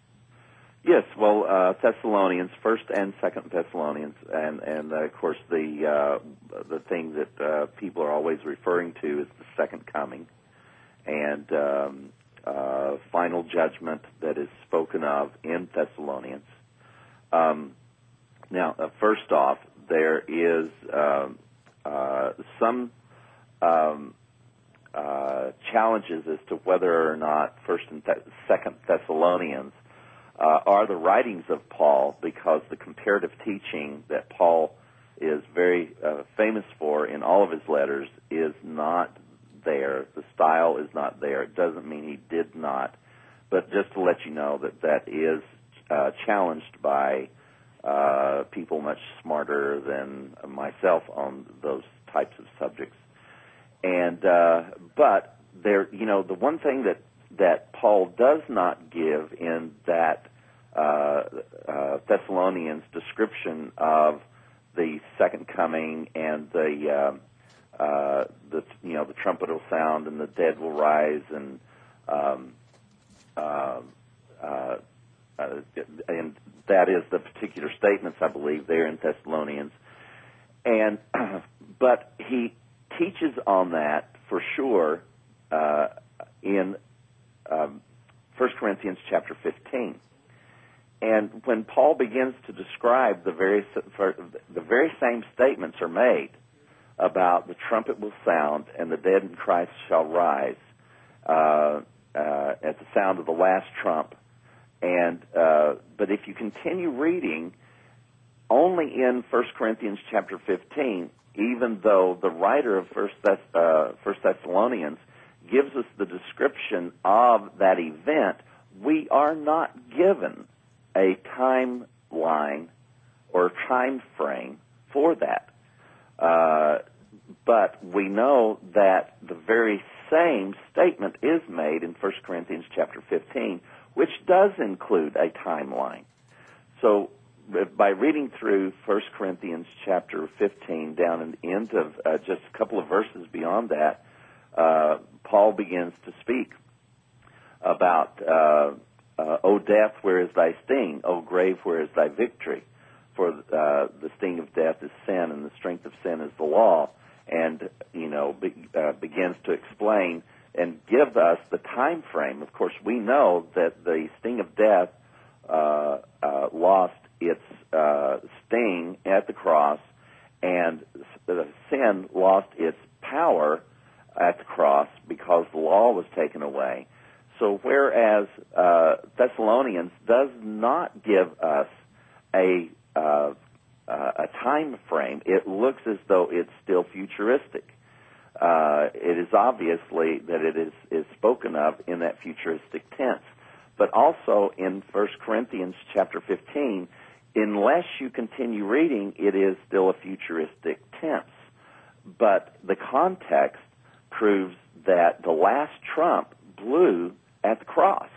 Yes, well, uh, Thessalonians, First and Second Thessalonians, and and uh, of course the uh, the thing that uh, people are always referring to is the second coming, and um, uh, final judgment that is spoken of in Thessalonians. Um, Now, uh, first off, there is um, uh, some um, uh, challenges as to whether or not First and Th- Second Thessalonians uh, are the writings of Paul, because the comparative teaching that Paul is very uh, famous for in all of his letters is not there. The style is not there. It doesn't mean he did not, but just to let you know that that is uh, challenged by uh, people much smarter than myself on those types of subjects. And uh, but there, you know, the one thing that that Paul does not give in that uh, uh, Thessalonians description of the second coming and the uh, uh, the you know the trumpet will sound and the dead will rise, and um, uh, uh, uh, and that is the particular statements, I believe, there in Thessalonians. And but he teaches on that for sure uh, in um, First Corinthians chapter fifteen. And when Paul begins to describe the very the very same statements are made about the trumpet will sound and the dead in Christ shall rise uh, uh, at the sound of the last trump. And uh, but if you continue reading, only in First Corinthians chapter fifteen, even though the writer of First Thess- uh, First Thessalonians gives us the description of that event, we are not given a timeline or time frame for that. Uh, but we know that the very same statement is made in First Corinthians chapter fifteen, which does include a timeline. So by reading through First Corinthians chapter fifteen down in the end of uh, just a couple of verses beyond that, uh, Paul begins to speak about uh, Uh, O death, where is thy sting? O grave, where is thy victory? For uh, the sting of death is sin, and the strength of sin is the law. And, you know, be, uh, begins to explain and give us the time frame. Of course, we know that the sting of death uh, uh, lost its uh, sting at the cross, and the sin lost its power at the cross because the law was taken away. So whereas uh, Thessalonians does not give us a uh, uh, a time frame, it looks as though it's still futuristic. Uh, it is obviously that it is, is spoken of in that futuristic tense. But also in First Corinthians chapter fifteen, unless you continue reading, it is still a futuristic tense. But the context proves that the last trump blew at the cross.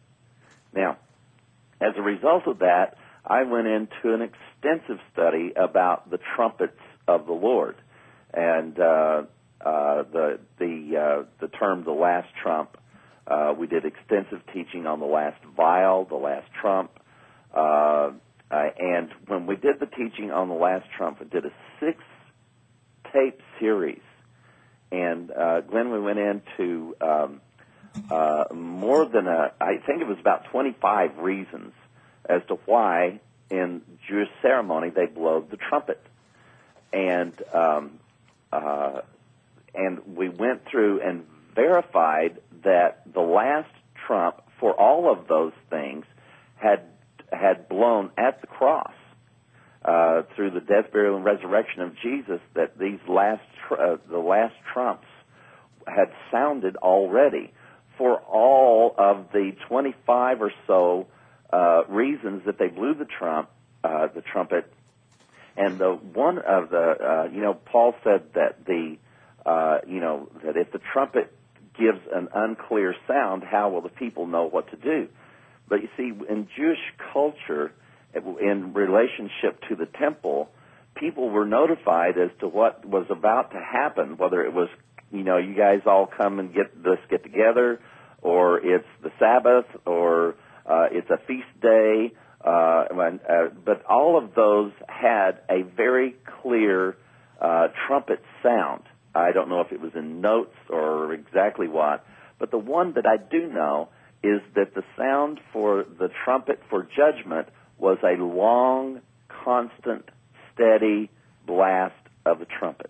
Now, as a result of that, I went into an extensive study about the trumpets of the Lord, and uh, uh, the the uh, the term "the last trump." Uh, we did extensive teaching on the last vial, the last trump, uh, uh, and when we did the teaching on the last trump, we did a six-tape series, and uh, Glenn, we went into um, Uh, more than a, I think it was about twenty-five reasons as to why in Jewish ceremony they blow the trumpet. And, um, uh, and we went through and verified that the last trump for all of those things had, had blown at the cross, uh, through the death, burial, and resurrection of Jesus, that these last, tr- uh, the last trumps had sounded already. For all of the twenty-five or so uh, reasons that they blew the trump, uh, the trumpet, and the one of the, uh, you know, Paul said that the, uh, you know, that if the trumpet gives an unclear sound, how will the people know what to do? But you see, in Jewish culture, in relationship to the temple, people were notified as to what was about to happen, whether it was, you know, you guys all come and get this get together, or it's the Sabbath, or uh, it's a feast day. Uh, when, uh, but all of those had a very clear uh, trumpet sound. I don't know if it was in notes or exactly what, but the one that I do know is that the sound for the trumpet for judgment was a long, constant, steady blast of the trumpet.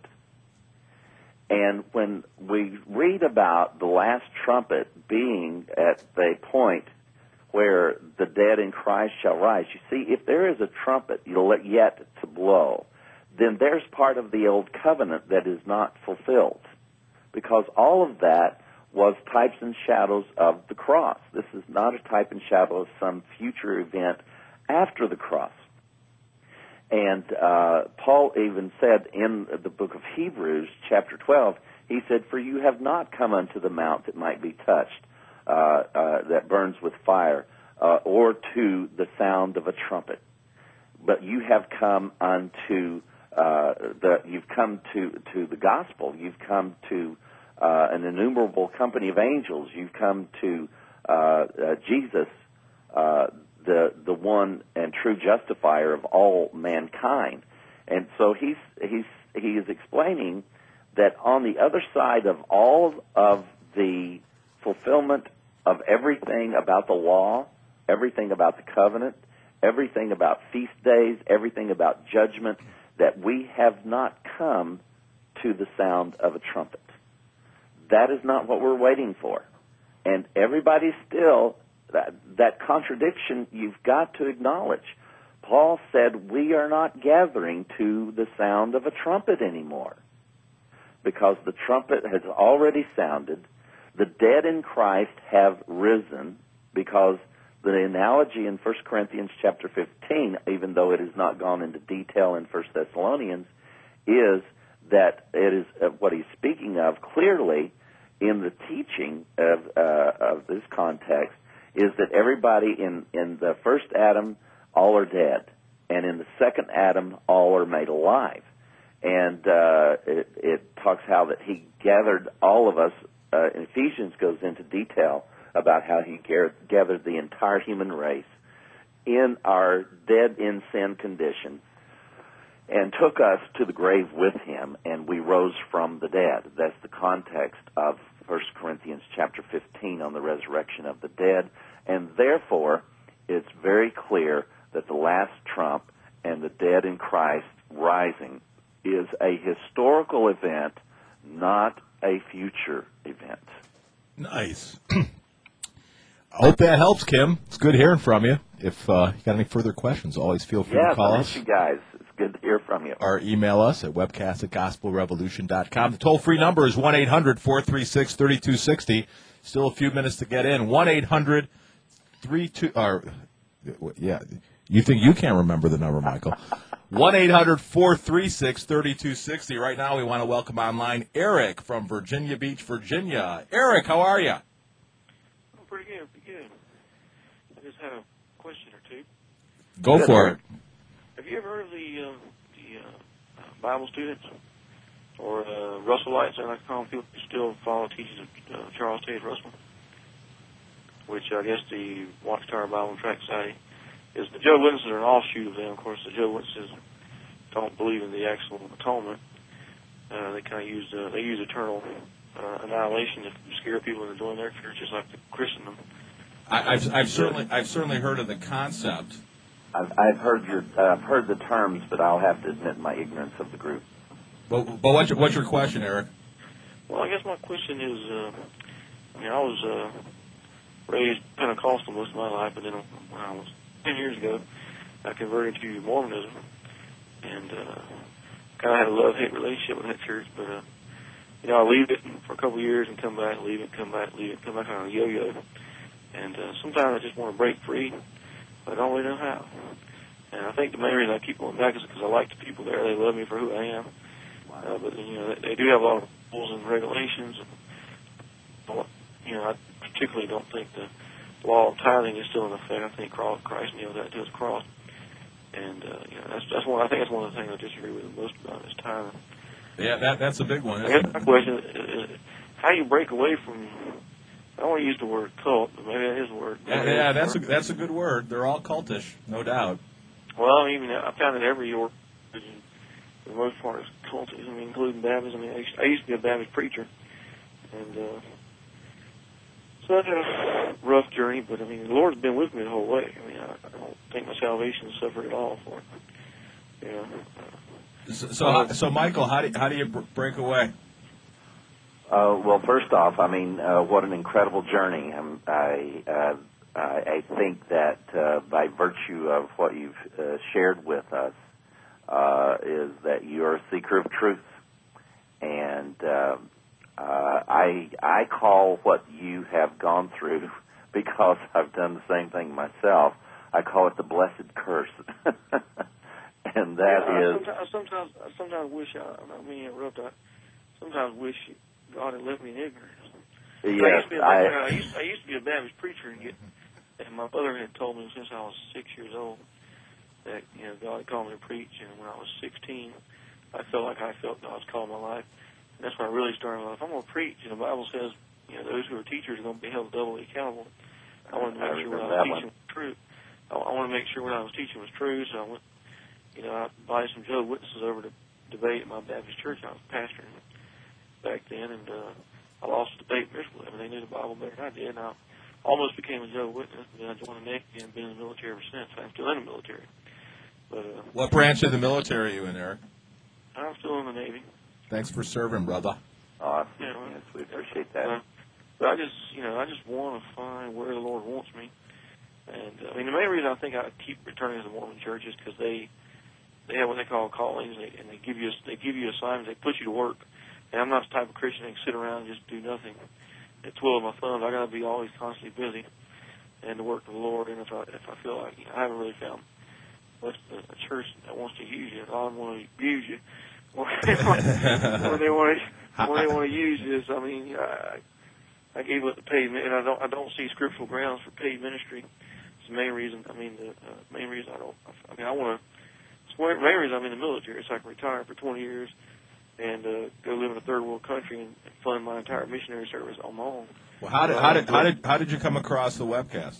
And when we read about the last trumpet being at the point where the dead in Christ shall rise, you see, if there is a trumpet yet to blow, then there's part of the old covenant that is not fulfilled, because all of that was types and shadows of the cross. This is not a type and shadow of some future event after the cross. And uh, Paul even said in the book of Hebrews, chapter twelve, he said, "For you have not come unto the mount that might be touched, uh, uh, that burns with fire, uh, or to the sound of a trumpet, but you have come unto uh, the you've come to to the gospel. You've come to uh, an innumerable company of angels. You've come to uh, uh, Jesus." Uh, the the one and true justifier of all mankind. And so he's he's he is explaining that on the other side of all of the fulfillment of everything about the law, everything about the covenant, everything about feast days, everything about judgment, that we have not come to the sound of a trumpet. That is not what we're waiting for. And everybody still That, that contradiction you've got to acknowledge. Paul said we are not gathering to the sound of a trumpet anymore, because the trumpet has already sounded. The dead in Christ have risen, because the analogy in First Corinthians chapter fifteen, even though it has not gone into detail in First Thessalonians, is that it is uh, what he's speaking of clearly in the teaching of, uh, of this context, is that everybody in, in the first Adam, all are dead. And in the second Adam, all are made alive. And uh, it, it talks how that he gathered all of us. Uh, Ephesians goes into detail about how he gathered the entire human race in our dead in sin condition and took us to the grave with him, and we rose from the dead. That's the context of First Corinthians chapter fifteen on the resurrection of the dead. And therefore, it's very clear that the last trump and the dead in Christ rising is a historical event, not a future event. Nice. I hope that helps, Kim. It's good hearing from you. If uh, you got any further questions, always feel free yes, to call I us. miss you guys. It's good to hear from you. Or email us at webcast at gospel revolution dot com. The toll-free number is one eight hundred four three six three two six zero. Still a few minutes to get in. one eight hundred three two or yeah, you think you can't remember the number, Michael. one eight hundred four three six three two six zero. Right now we want to welcome online Eric from Virginia Beach, Virginia. Eric, how are you? I'm pretty good, pretty good. I just had a question or two. Go Good, for Eric. it. Have you ever heard of the, uh, the uh, Bible students, or uh, Russellites, I like to call them, people who still follow the teachings of uh, Charles Taze Russell, which I guess the Watchtower Bible and Tract Society is. The Jehovah's Witnesses are an offshoot of them. Of course, the Jehovah's Witnesses don't believe in the actual atonement. Uh, they kind of use uh, they use eternal uh, annihilation to scare people into joining their church, just like the Christendom. I, I've, I've certainly I've certainly heard of the concept. I've, I've heard your uh, I've heard the terms, but I'll have to admit my ignorance of the group. But, but what's your, what's your question, Eric? Well, I guess my question is, uh, I mean, I was uh, raised Pentecostal most of my life, but then when I was ten years ago, I converted to Mormonism, and uh, kind of had a love-hate relationship with that church. But uh, you know, I leave it for a couple of years and come back, leave it, come back, leave it, come back on a yo-yo. And uh, sometimes I just want to break free, but I don't really know how. And I think the main reason I keep going back is because I like the people there. They love me for who I am. Uh, but, you know, they, they do have a lot of rules and regulations. And, you know, I particularly don't think the law of tithing is still in effect. I think Christ nailed that to his cross. And, uh, you know, that's, that's one, I think that's one of the things I disagree with the most about is tithing. Yeah, that that's a big one. I guess my question is, is how you break away from, I don't want to use the word cult, but maybe that is a word. Yeah, yeah, that's a that's a good word. They're all cultish, no doubt. Well, I mean, I found that every religion, for the most part, is cultish. I mean, including Baptist. I mean, I used, I used to be a Baptist preacher, and uh, so that's a rough journey. But I mean, the Lord's been with me the whole way. I mean, I, I don't think my salvation suffered at all for it. So, so, so Michael, how do how do you br- break away? Uh, well, first off, I mean, uh, what an incredible journey. Um, I, uh, I I think that uh, by virtue of what you've uh, shared with us, uh, is that you're a seeker of truth, and uh, uh, I I call what you have gone through, because I've done the same thing myself. I call it the blessed curse, and that yeah, is. I sometimes, I sometimes, I sometimes wish I, I don't mean to interrupt. I sometimes wish God had left me in ignorance. Yes, I used, to be a, I, I, used, I used to be a Baptist preacher, and, get, and my mother had told me since I was six years old that, you know, God had called me to preach. And when I was sixteen, I felt like I felt God's call in my life. And that's when I really started. If I'm going to preach, and the Bible says, you know, those who are teachers are going to be held doubly accountable. I wanted to make I sure what I remember was that teaching was true. I, I want to make sure what I was teaching was true. So I went, you know, I invited some Jehovah's Witnesses over to debate at my Baptist church. I was pastoring back then, and uh, I lost the debate miserably. I mean, they knew the Bible better than I did, and I almost became a Jehovah's Witness, and then I joined the Navy and been in the military ever since. I'm still in the military. But uh, What branch of the military are you in, Eric? I'm still in the Navy. Thanks for serving, brother. awesome. You know, Yes, we appreciate that. Uh, but I just, you know, I just want to find where the Lord wants me. And uh, I mean, the main reason I think I keep returning to the Mormon church is because they they have what they call callings, and they, and they give you they give you assignments. They put you to work. And I'm not the type of Christian that can sit around and just do nothing and twiddle my thumbs. I got to be always constantly busy and to work for the Lord. And if I if I feel like, you know, I haven't really found what's the, a church that wants to use you, I don't want to abuse you. What they want, what they want, what they want to use is, I mean, I, I gave up the paid, and I don't I don't see scriptural grounds for paid ministry. It's the main reason. I mean, the uh, main reason I don't. I mean, I want to. It's the main reason I'm in the military, so I can retire for twenty years. And uh, go live in a third world country and fund my entire missionary service on my own. Well, how did how did how did how did you come across the webcast?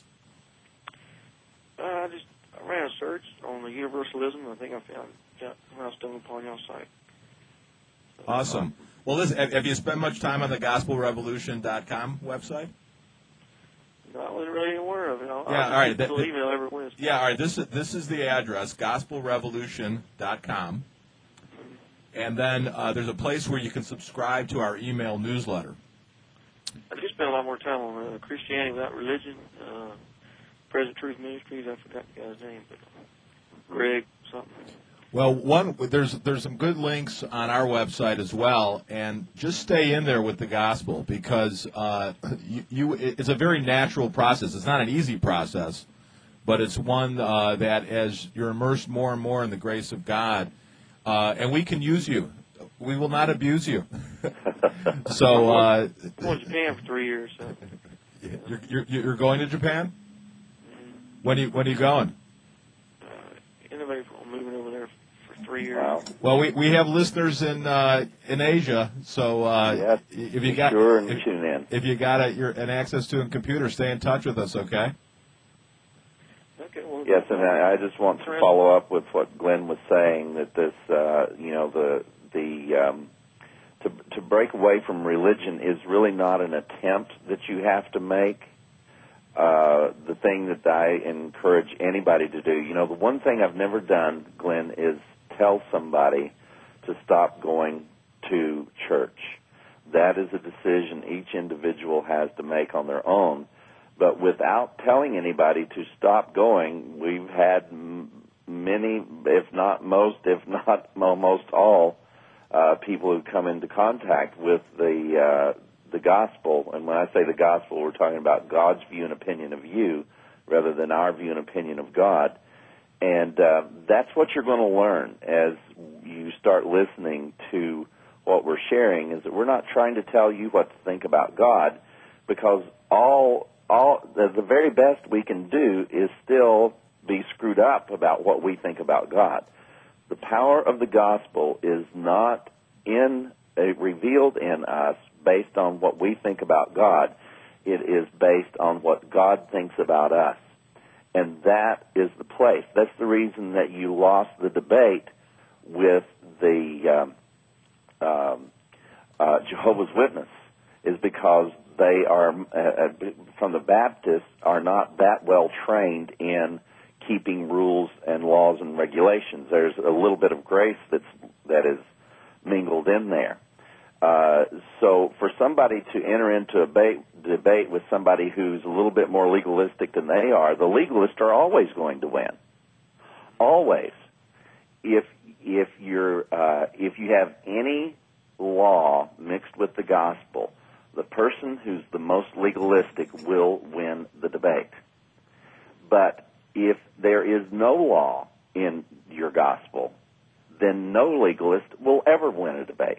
Uh, I just I ran a search on the universalism. And I think I found when I stumbled upon y'all's site. So, Awesome. Well, listen, have, have you spent much time on the gospel revolution dot com website? No, I wasn't really aware of it. I'll, Yeah, I'll all right. That, That, email every Wednesday. yeah, all right. This is this is the address, gospel revolution dot com. And then uh, there's a place where you can subscribe to our email newsletter. I do spend a lot more time on uh, Christianity Without Religion, uh, Present Truth Ministries. I forgot the guy's name, but Greg something. Well, one there's there's some good links on our website as well, and just stay in there with the gospel because uh, you, you it's a very natural process. It's not an easy process, but it's one uh, that as you're immersed more and more in the grace of God. Uh, and we can use you. We will not abuse you. so, uh, I went to Japan for three years. So. You're, you're, you're going to Japan? Mm-hmm. When are you, when are you going? Uh, end of April. I'm moving over there for three years. Wow. Well, we, we have listeners in uh, in Asia, so uh, yes, if you got sure and if, tune in. if you got a, your, an access to a computer, stay in touch with us, okay? Okay, well, Yes, and I, I just want to follow up with what Glenn was saying, that this, uh, you know, the the um, to to break away from religion is really not an attempt that you have to make. Uh, the thing that I encourage anybody to do, you know, the one thing I've never done, Glenn, is tell somebody to stop going to church. That is a decision each individual has to make on their own. But without telling anybody to stop going, we've had m- many, if not most, if not almost all, uh, people who come into contact with the uh, the gospel. And when I say the gospel, we're talking about God's view and opinion of you rather than our view and opinion of God. And uh, that's what you're going to learn as you start listening to what we're sharing, is that we're not trying to tell you what to think about God, because all all the, the very best we can do is still be screwed up about what we think about God. The power of the gospel is not in uh, revealed in us based on what we think about God. It is based on what God thinks about us. And that is the place. That's the reason that you lost the debate with the um, um, uh, Jehovah's Witness, is because they are, uh, from the Baptists, are not that well trained in keeping rules and laws and regulations. There's a little bit of grace that's that is mingled in there. Uh, so for somebody to enter into a debate, debate with somebody who's a little bit more legalistic than they are, the legalists are always going to win. Always. If if you're uh, if you have any law mixed with the gospel, the person who's the most legalistic will win the debate. But if there is no law in your gospel, then no legalist will ever win a debate.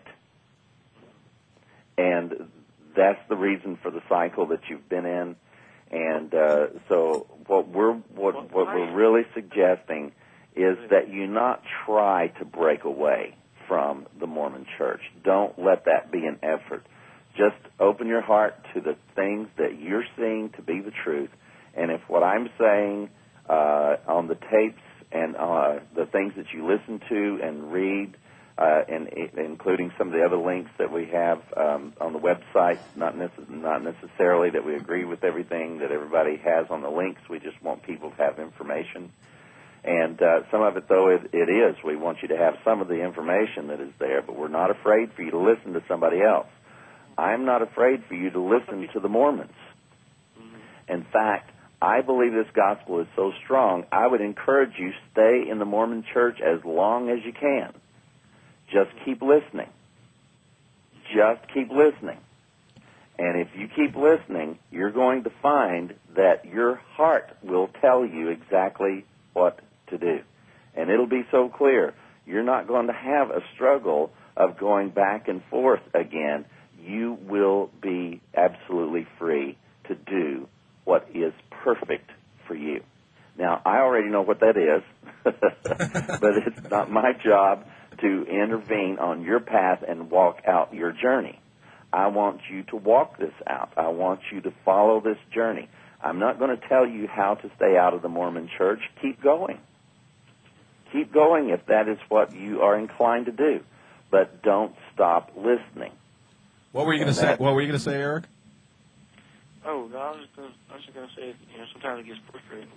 And that's the reason for the cycle that you've been in. And uh, so what we're what, what we're really suggesting is that you not try to break away from the Mormon Church. Don't let that be an effort. Just open your heart to the things that you're seeing to be the truth. And if what I'm saying uh, on the tapes and uh, the things that you listen to and read, uh, and including some of the other links that we have um, on the website, not, necess- not necessarily that we agree with everything that everybody has on the links. We just want people to have information. And uh, some of it, though, it, it is. We want you to have some of the information that is there, but we're not afraid for you to listen to somebody else. I'm not afraid for you to listen to the Mormons. In fact, I believe this gospel is so strong, I would encourage you stay in the Mormon Church as long as you can. Just keep listening. Just keep listening. And if you keep listening, you're going to find that your heart will tell you exactly what to do. And it'll be so clear. You're not going to have a struggle of going back and forth again. You will be absolutely free to do what is perfect for you. Now, I already know what that is, but it's not my job to intervene on your path and walk out your journey. I want you to walk this out. I want you to follow this journey. I'm not going to tell you how to stay out of the Mormon Church. Keep going. Keep going if that is what you are inclined to do, but don't stop listening. What were you going to say? What were you going to say, Eric? Oh, no, I was just gonna, I was just going to say, you know, sometimes it gets frustrating.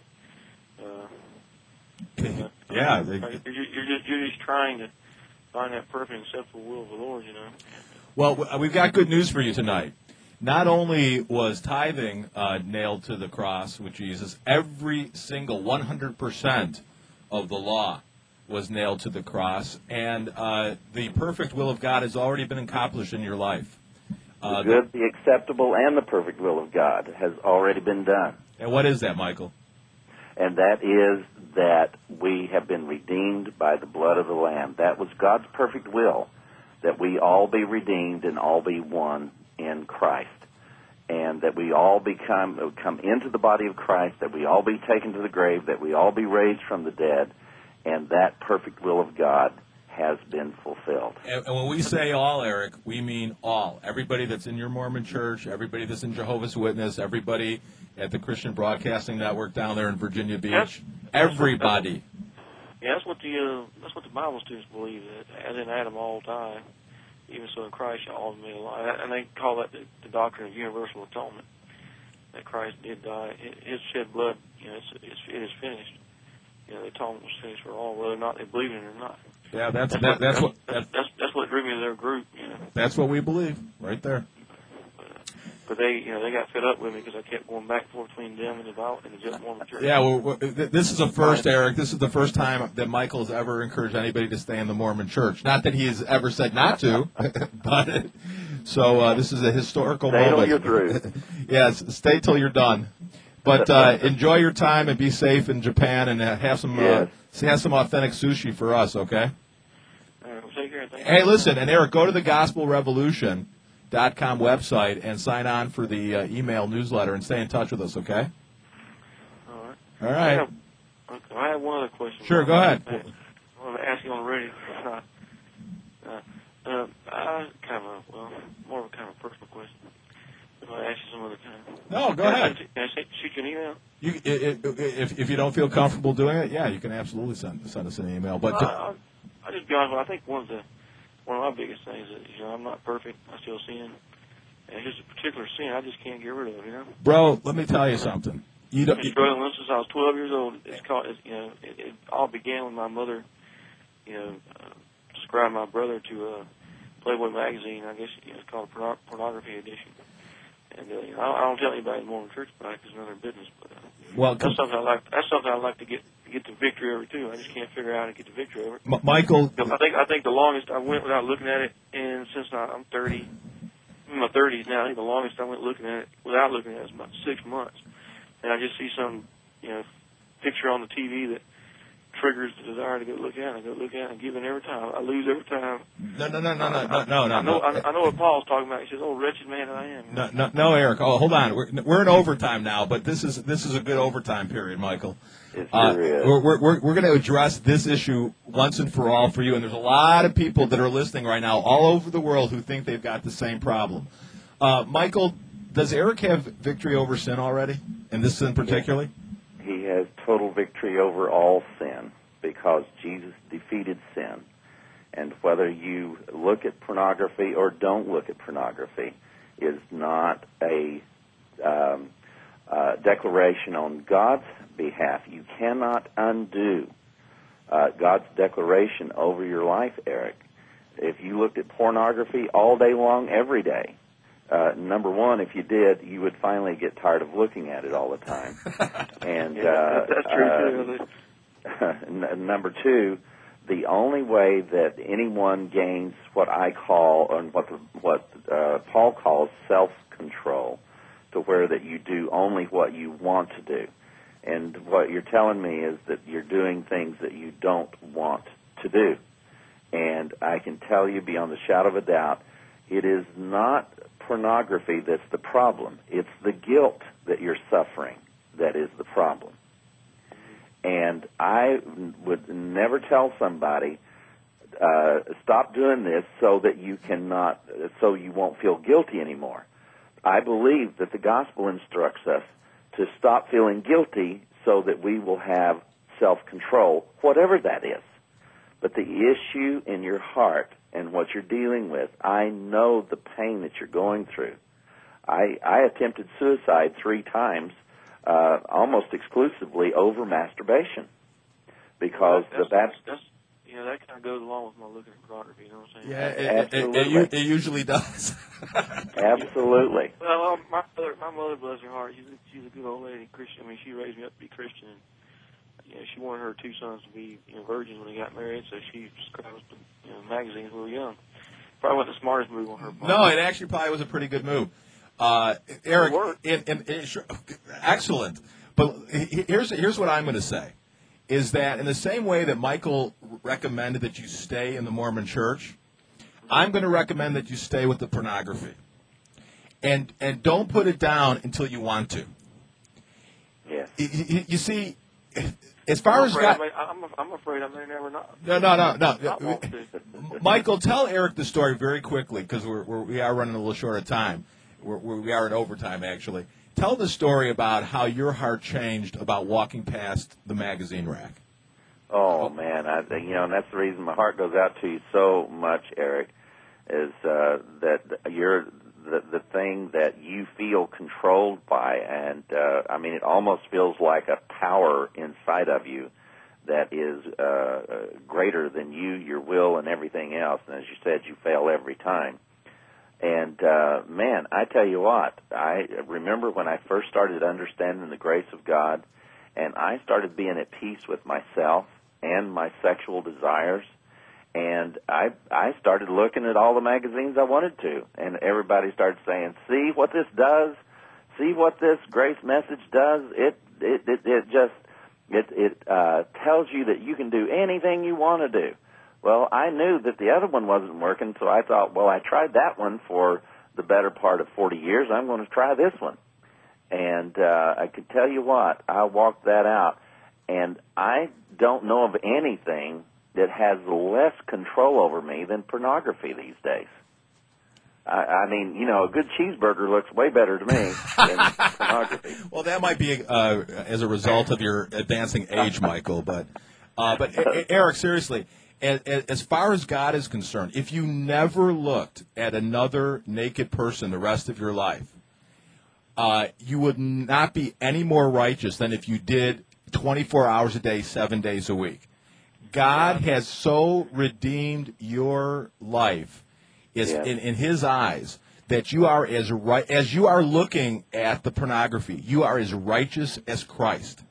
Uh, you know, yeah, they, you're, you're just you're just trying to find that perfect and acceptable will of the Lord, you know. Well, we've got good news for you tonight. Not only was tithing uh, nailed to the cross with Jesus, every single one hundred percent of the law was nailed to the cross, and uh, the perfect will of God has already been accomplished in your life. Uh, the good, the acceptable, and the perfect will of God has already been done. And what is that, Michael? And that is that we have been redeemed by the blood of the Lamb. That was God's perfect will, that we all be redeemed and all be one in Christ, and that we all become come into the body of Christ, that we all be taken to the grave, that we all be raised from the dead, and that perfect will of God has been fulfilled. And, and when we say all, Eric, we mean all. Everybody that's in your Mormon church, everybody that's in Jehovah's Witness, everybody at the Christian Broadcasting Network down there in Virginia Beach, that's, everybody. Yeah, that's what the uh, that's what the Bible students believe, that as in Adam all die, even so in Christ shall all men alive. And they call that the, the doctrine of universal atonement, that Christ did die. His shed blood, you know, it's, it's, it is finished. You know, the atonement was finished for all, whether or not they believe in it or not. Yeah, that's that's, that, what, that's what that's, that's that's what drew me to their group. You know, that's what we believe, right there. But, uh, but they, you know, they got fed up with me because I kept going back and forth between them and the Bible and the Just Mormon Church. Yeah, well, well, this is a first, Eric. This is the first time that Michael has ever encouraged anybody to stay in the Mormon Church. Not that he has ever said not to, but so uh, this is a historical stay moment. Stay till you're through. Yes, stay till you're done. But uh, enjoy your time and be safe in Japan, and uh, have some yes. uh, have some authentic sushi for us, okay? All right, well, take care. Thank Hey, you. listen, and Eric, go to the gospel revolution dot com website and sign on for the uh, email newsletter and stay in touch with us, okay? All right. All right. I have, okay, I have one other question. Sure, go ahead. I, I want to ask you on the radio. Uh, uh, uh, I kind of a, well, more of a kind of personal question. I'll ask you some other time. No, go can ahead. I, can I shoot you an email? You, it, it, if if you don't feel comfortable doing it, yeah, you can absolutely send send us an email. But uh, I'll, I'll just be honest with you. I think one of the one of my biggest things is, you know, I'm not perfect. I still sin, and it's just a particular sin I just can't get rid of. You know, bro, let me tell you something. You I've don't. been You, struggling since I was twelve years old. It's called, it's, you know, it, it all began when my mother, you know, uh, subscribed my brother to uh, Playboy magazine. I guess you know, it's called porno- pornography edition. And uh, you know, I, I don't tell anybody in the Mormon Church about it because it's none of their business. But uh, well, that's something I like. That's something I like to get get the victory over too. I just can't figure out how to get the victory over it. M- Michael, I think I think the longest I went without looking at it, and since I, I'm thirty, I'm in my thirties now. I think the longest I went looking at it without looking at it was about six months. And I just see some, you know, picture on the T V that triggers the desire to go look at it. I go look at it and give in every time. I lose every time. No, no, no, no, no, no, no, no. I know, no. I, I know what Paul's talking about. He says, "Oh, wretched man that I am." No, no, no, Eric. Oh, hold on. We're we're in overtime now, but this is this is a good overtime period, Michael. It Uh, sure is. we're we're we're going to address this issue once and for all for you, and there's a lot of people that are listening right now all over the world who think they've got the same problem. Uh, Michael, does Eric have victory over sin already, and this sin particularly? He has total victory over all sin because Jesus defeated sin. And whether you look at pornography or don't look at pornography is not a um, uh, declaration on God's behalf. You cannot undo uh, God's declaration over your life, Eric. If you looked at pornography all day long, every day, uh, number one, if you did, you would finally get tired of looking at it all the time. And Yeah, uh, that's true too. uh, n- number two, the only way that anyone gains what I call, and what the, what uh, Paul calls self-control, to where that you do only what you want to do. And what you're telling me is that you're doing things that you don't want to do. And I can tell you beyond the shadow of a doubt, it is not pornography that's the problem. It's the guilt that you're suffering that is the problem. And I would never tell somebody, uh, stop doing this so that you cannot, so you won't feel guilty anymore. I believe that the gospel instructs us to stop feeling guilty so that we will have self-control, whatever that is. But the issue in your heart and what you're dealing with, I know the pain that you're going through. I, I attempted suicide three times, uh, almost exclusively over masturbation, because that's, the that's, that's you know that kind of goes along with my looking at pornography. You know what I'm saying? Yeah, it, it, it, Absolutely. it, it usually does. Absolutely. Well, um, my mother, my mother, bless her heart, she's a, she's a good old lady, Christian. I mean, she raised me up to be Christian. And, you know, she wanted her two sons to be you know, virgins when they got married, so she subscribed to you know, magazines when we were young. Probably wasn't the smartest move on her part. No, it actually probably was a pretty good move. Uh, Eric, It worked. in, in, in, sure, excellent. But he- here's here's what I'm going to say, is that in the same way that Michael recommended that you stay in the Mormon Church, I'm going to recommend that you stay with the pornography. And and don't put it down until you want to. Yes. You, you, you see, as far I'm as afraid, God, I may, I'm, I'm afraid I may never not. no, no, no, not no. want to. Michael, tell Eric the story very quickly because we're, we're we are running a little short of time. We're, we're, we are in overtime actually. Tell the story about how your heart changed about walking past the magazine rack. Oh man, I you know, and that's the reason my heart goes out to you so much, Eric, is uh, that you're the the thing that you feel controlled by, and uh, I mean, it almost feels like a power inside of you that is uh, uh, greater than you, your will, and everything else. And as you said, you fail every time. And, uh, man, I tell you what, I remember when I first started understanding the grace of God, and I started being at peace with myself and my sexual desires, and I I started looking at all the magazines I wanted to, and everybody started saying, see what this does? See what this grace message does? It, it, it, it just, it, it uh, tells you that you can do anything you want to do. Well, I knew that the other one wasn't working, so I thought, well, I tried that one for the better part of forty years. I'm going to try this one. And uh, I could tell you what, I walked that out. And I don't know of anything that has less control over me than pornography these days. I, I mean, you know, a good cheeseburger looks way better to me than pornography. Well, that might be uh, as a result of your advancing age, Michael. But, uh, but Eric, seriously, as, as far as God is concerned, if you never looked at another naked person the rest of your life, uh, you would not be any more righteous than if you did twenty-four hours a day, seven days a week. God has so redeemed your life is Yes. in, in his eyes that you are as right as you are looking at the pornography, you are as righteous as Christ.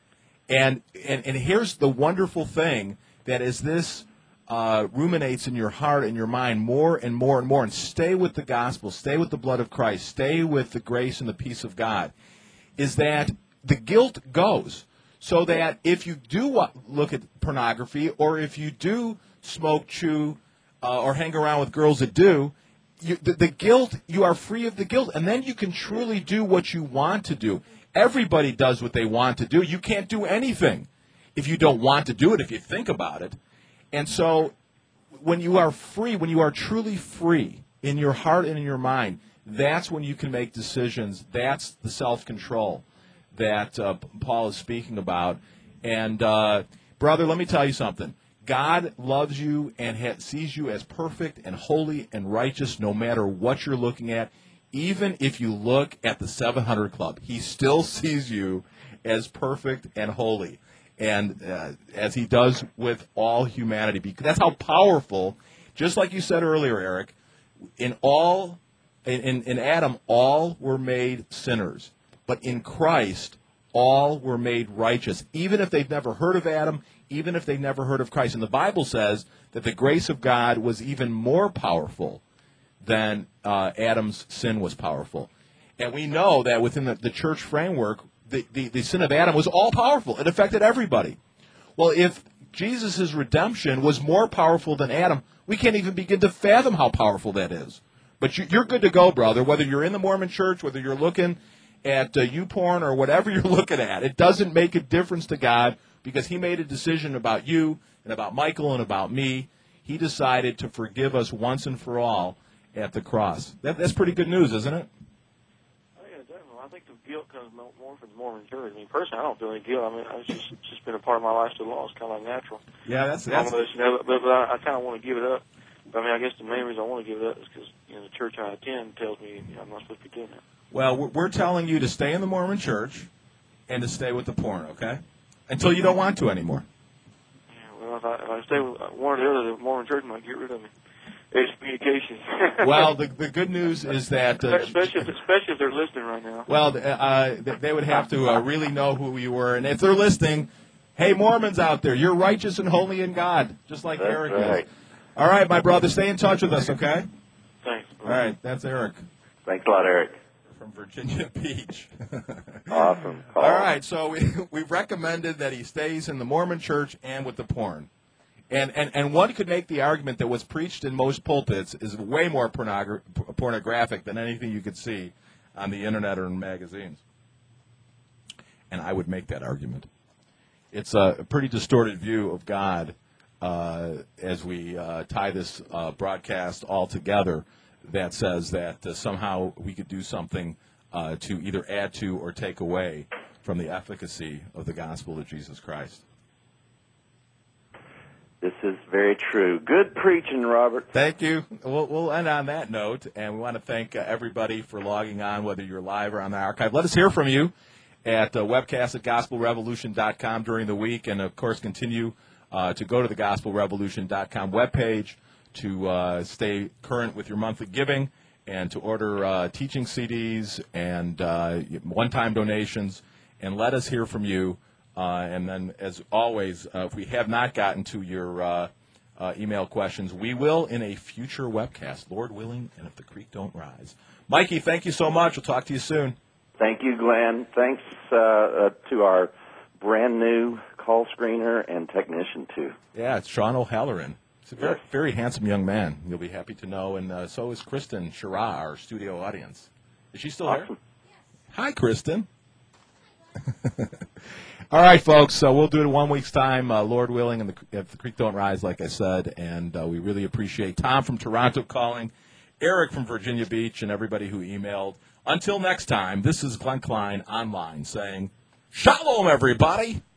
And and, and here's the wonderful thing, that as this uh, ruminates in your heart and your mind more and more and more, and stay with the gospel, stay with the blood of Christ, stay with the grace and the peace of God, is that the guilt goes. So that if you do wa- look at pornography, or if you do smoke, chew, uh, or hang around with girls that do, you, the, the guilt, you are free of the guilt, and then you can truly do what you want to do. Everybody does what they want to do. You can't do anything if you don't want to do it, if you think about it. And so when you are free, when you are truly free in your heart and in your mind, that's when you can make decisions. That's the self-control that uh, Paul is speaking about. And, uh, brother, let me tell you something. God loves you and ha- sees you as perfect and holy and righteous no matter what you're looking at. Even if you look at the seven hundred Club, he still sees you as perfect and holy, and uh, as he does with all humanity. Because that's how powerful, just like you said earlier, Eric, in all, in, in, in Adam, all were made sinners. But in Christ, all were made righteous, even if they've never heard of Adam, even if they've never heard of Christ. And the Bible says that the grace of God was even more powerful than uh, Adam's sin was powerful. And we know that within the, the church framework, the, the, the sin of Adam was all powerful. It affected everybody. Well, if Jesus' redemption was more powerful than Adam, we can't even begin to fathom how powerful that is. But you, you're good to go, brother, whether you're in the Mormon church, whether you're looking at uh, YouPorn or whatever you're looking at. It doesn't make a difference to God, because he made a decision about you and about Michael and about me. He decided to forgive us once and for all at the cross. That, that's pretty good news, isn't it? Oh, yeah, definitely. I think the guilt comes mo- more from the Mormon church. I mean, personally, I don't feel any guilt. I mean, it's just it's just been a part of my life so long. It's kind of like natural. Yeah, that's that's. Almost, you know, but, but I, I kind of want to give it up. But, I mean, I guess the main reason I want to give it up is because, you know, the church I attend tells me, you know, I'm not supposed to be doing that. Well, we're, we're telling you to stay in the Mormon church and to stay with the porn, okay? Until you don't want to anymore. Yeah, well, if I, if I stay with one or the other, the Mormon church might get rid of me. Excommunication. Well, the the good news is that... Uh, especially, if, especially if they're listening right now. Well, uh, they would have to uh, really know who you were. And if they're listening, hey, Mormons out there, you're righteous and holy in God, just like That's Eric right. is. All right, my brother, stay in touch with us, okay? Thanks. All right, that's Eric Thanks a lot, Eric. from Virginia Beach. Awesome. Call. All right, so we, we've recommended that he stays in the Mormon church and with the porn. And, and and one could make the argument that what's preached in most pulpits is way more pornogra- pornographic than anything you could see on the internet or in magazines. And I would make that argument. It's a pretty distorted view of God uh, as we uh, tie this uh, broadcast all together, that says that uh, somehow we could do something uh, to either add to or take away from the efficacy of the gospel of Jesus Christ. This is very true. Good preaching, Robert. Thank you. We'll, we'll end on that note, and we want to thank uh, everybody for logging on, whether you're live or on the archive. Let us hear from you at uh, webcast at gospel revolution dot com during the week, and, of course, continue uh, to go to the gospel revolution dot com webpage to uh, stay current with your monthly giving and to order uh, teaching C Ds and uh, one-time donations, and let us hear from you. Uh, and then, as always, uh, if we have not gotten to your uh, uh, email questions, we will in a future webcast, Lord willing, and if the creek don't rise. Mikey, thank you so much. We'll talk to you soon. Thank you, Glenn. Thanks uh, uh, to our brand new call screener and technician, too. Yeah, it's Sean O'Halloran. He's a very, Yes. very handsome young man. You'll be happy to know. And uh, so is Kristen Shira, our studio audience. Is she still Awesome. there? Hi, Kristen. All right, folks, so we'll do it in one week's time, uh, Lord willing, and the, if the creek don't rise, like I said. And uh, we really appreciate Tom from Toronto calling, Eric from Virginia Beach, and everybody who emailed. Until next time, this is Glenn Klein online saying, Shalom, everybody.